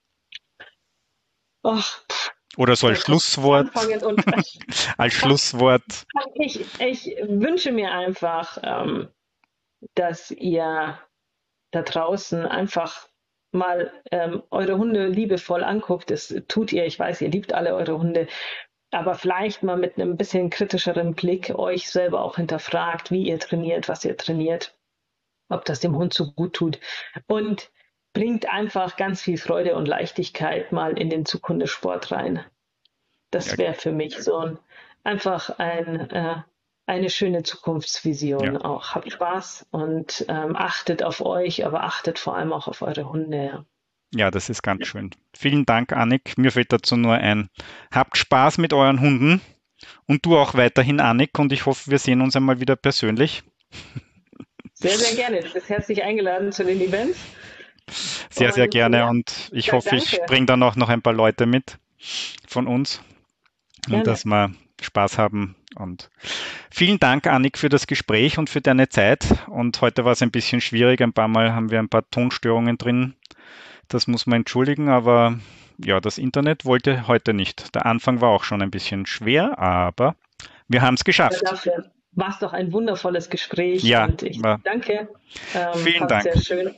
Ach, Oder so als jetzt muss ich Schlusswort, anfangen und als Schlusswort. ich wünsche mir einfach, dass ihr da draußen einfach mal eure Hunde liebevoll anguckt. Das tut ihr, ich weiß, ihr liebt alle eure Hunde, aber vielleicht mal mit einem bisschen kritischeren Blick euch selber auch hinterfragt, wie ihr trainiert, was ihr trainiert, ob das dem Hund so gut tut. Und bringt einfach ganz viel Freude und Leichtigkeit mal in den Zukunftssport rein. Ja, Das wäre für mich so einfach eine schöne ja. Zukunftsvision auch. Habt Spaß und achtet auf euch, aber achtet vor allem auch auf eure Hunde. Ja. Ja, das ist ganz schön. Vielen Dank, Annik. Mir fällt dazu nur ein, habt Spaß mit euren Hunden und du auch weiterhin, Annik. Und ich hoffe, wir sehen uns einmal wieder persönlich. Sehr, sehr gerne. Du bist herzlich eingeladen zu den Events. Sehr, sehr Und gerne. ja, Und ich ich sage hoffe, ich danke. bringe dann auch noch ein paar Leute mit von uns und Gerne. dass wir Spaß haben. Und vielen Dank, Annik, für das Gespräch und für deine Zeit. Und heute war es ein bisschen schwierig. Ein paar Mal haben wir ein paar Tonstörungen drin. Das muss man entschuldigen, aber ja, das Internet wollte heute nicht. Der Anfang war auch schon ein bisschen schwer, aber wir haben es Aber geschafft. dafür war es doch ein wundervolles Gespräch Ja, und ich danke. vielen Fand Dank. sehr schön.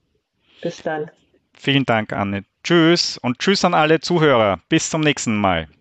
Bis dann. Vielen Dank, Anne. Tschüss und tschüss an alle Zuhörer. Bis zum nächsten Mal.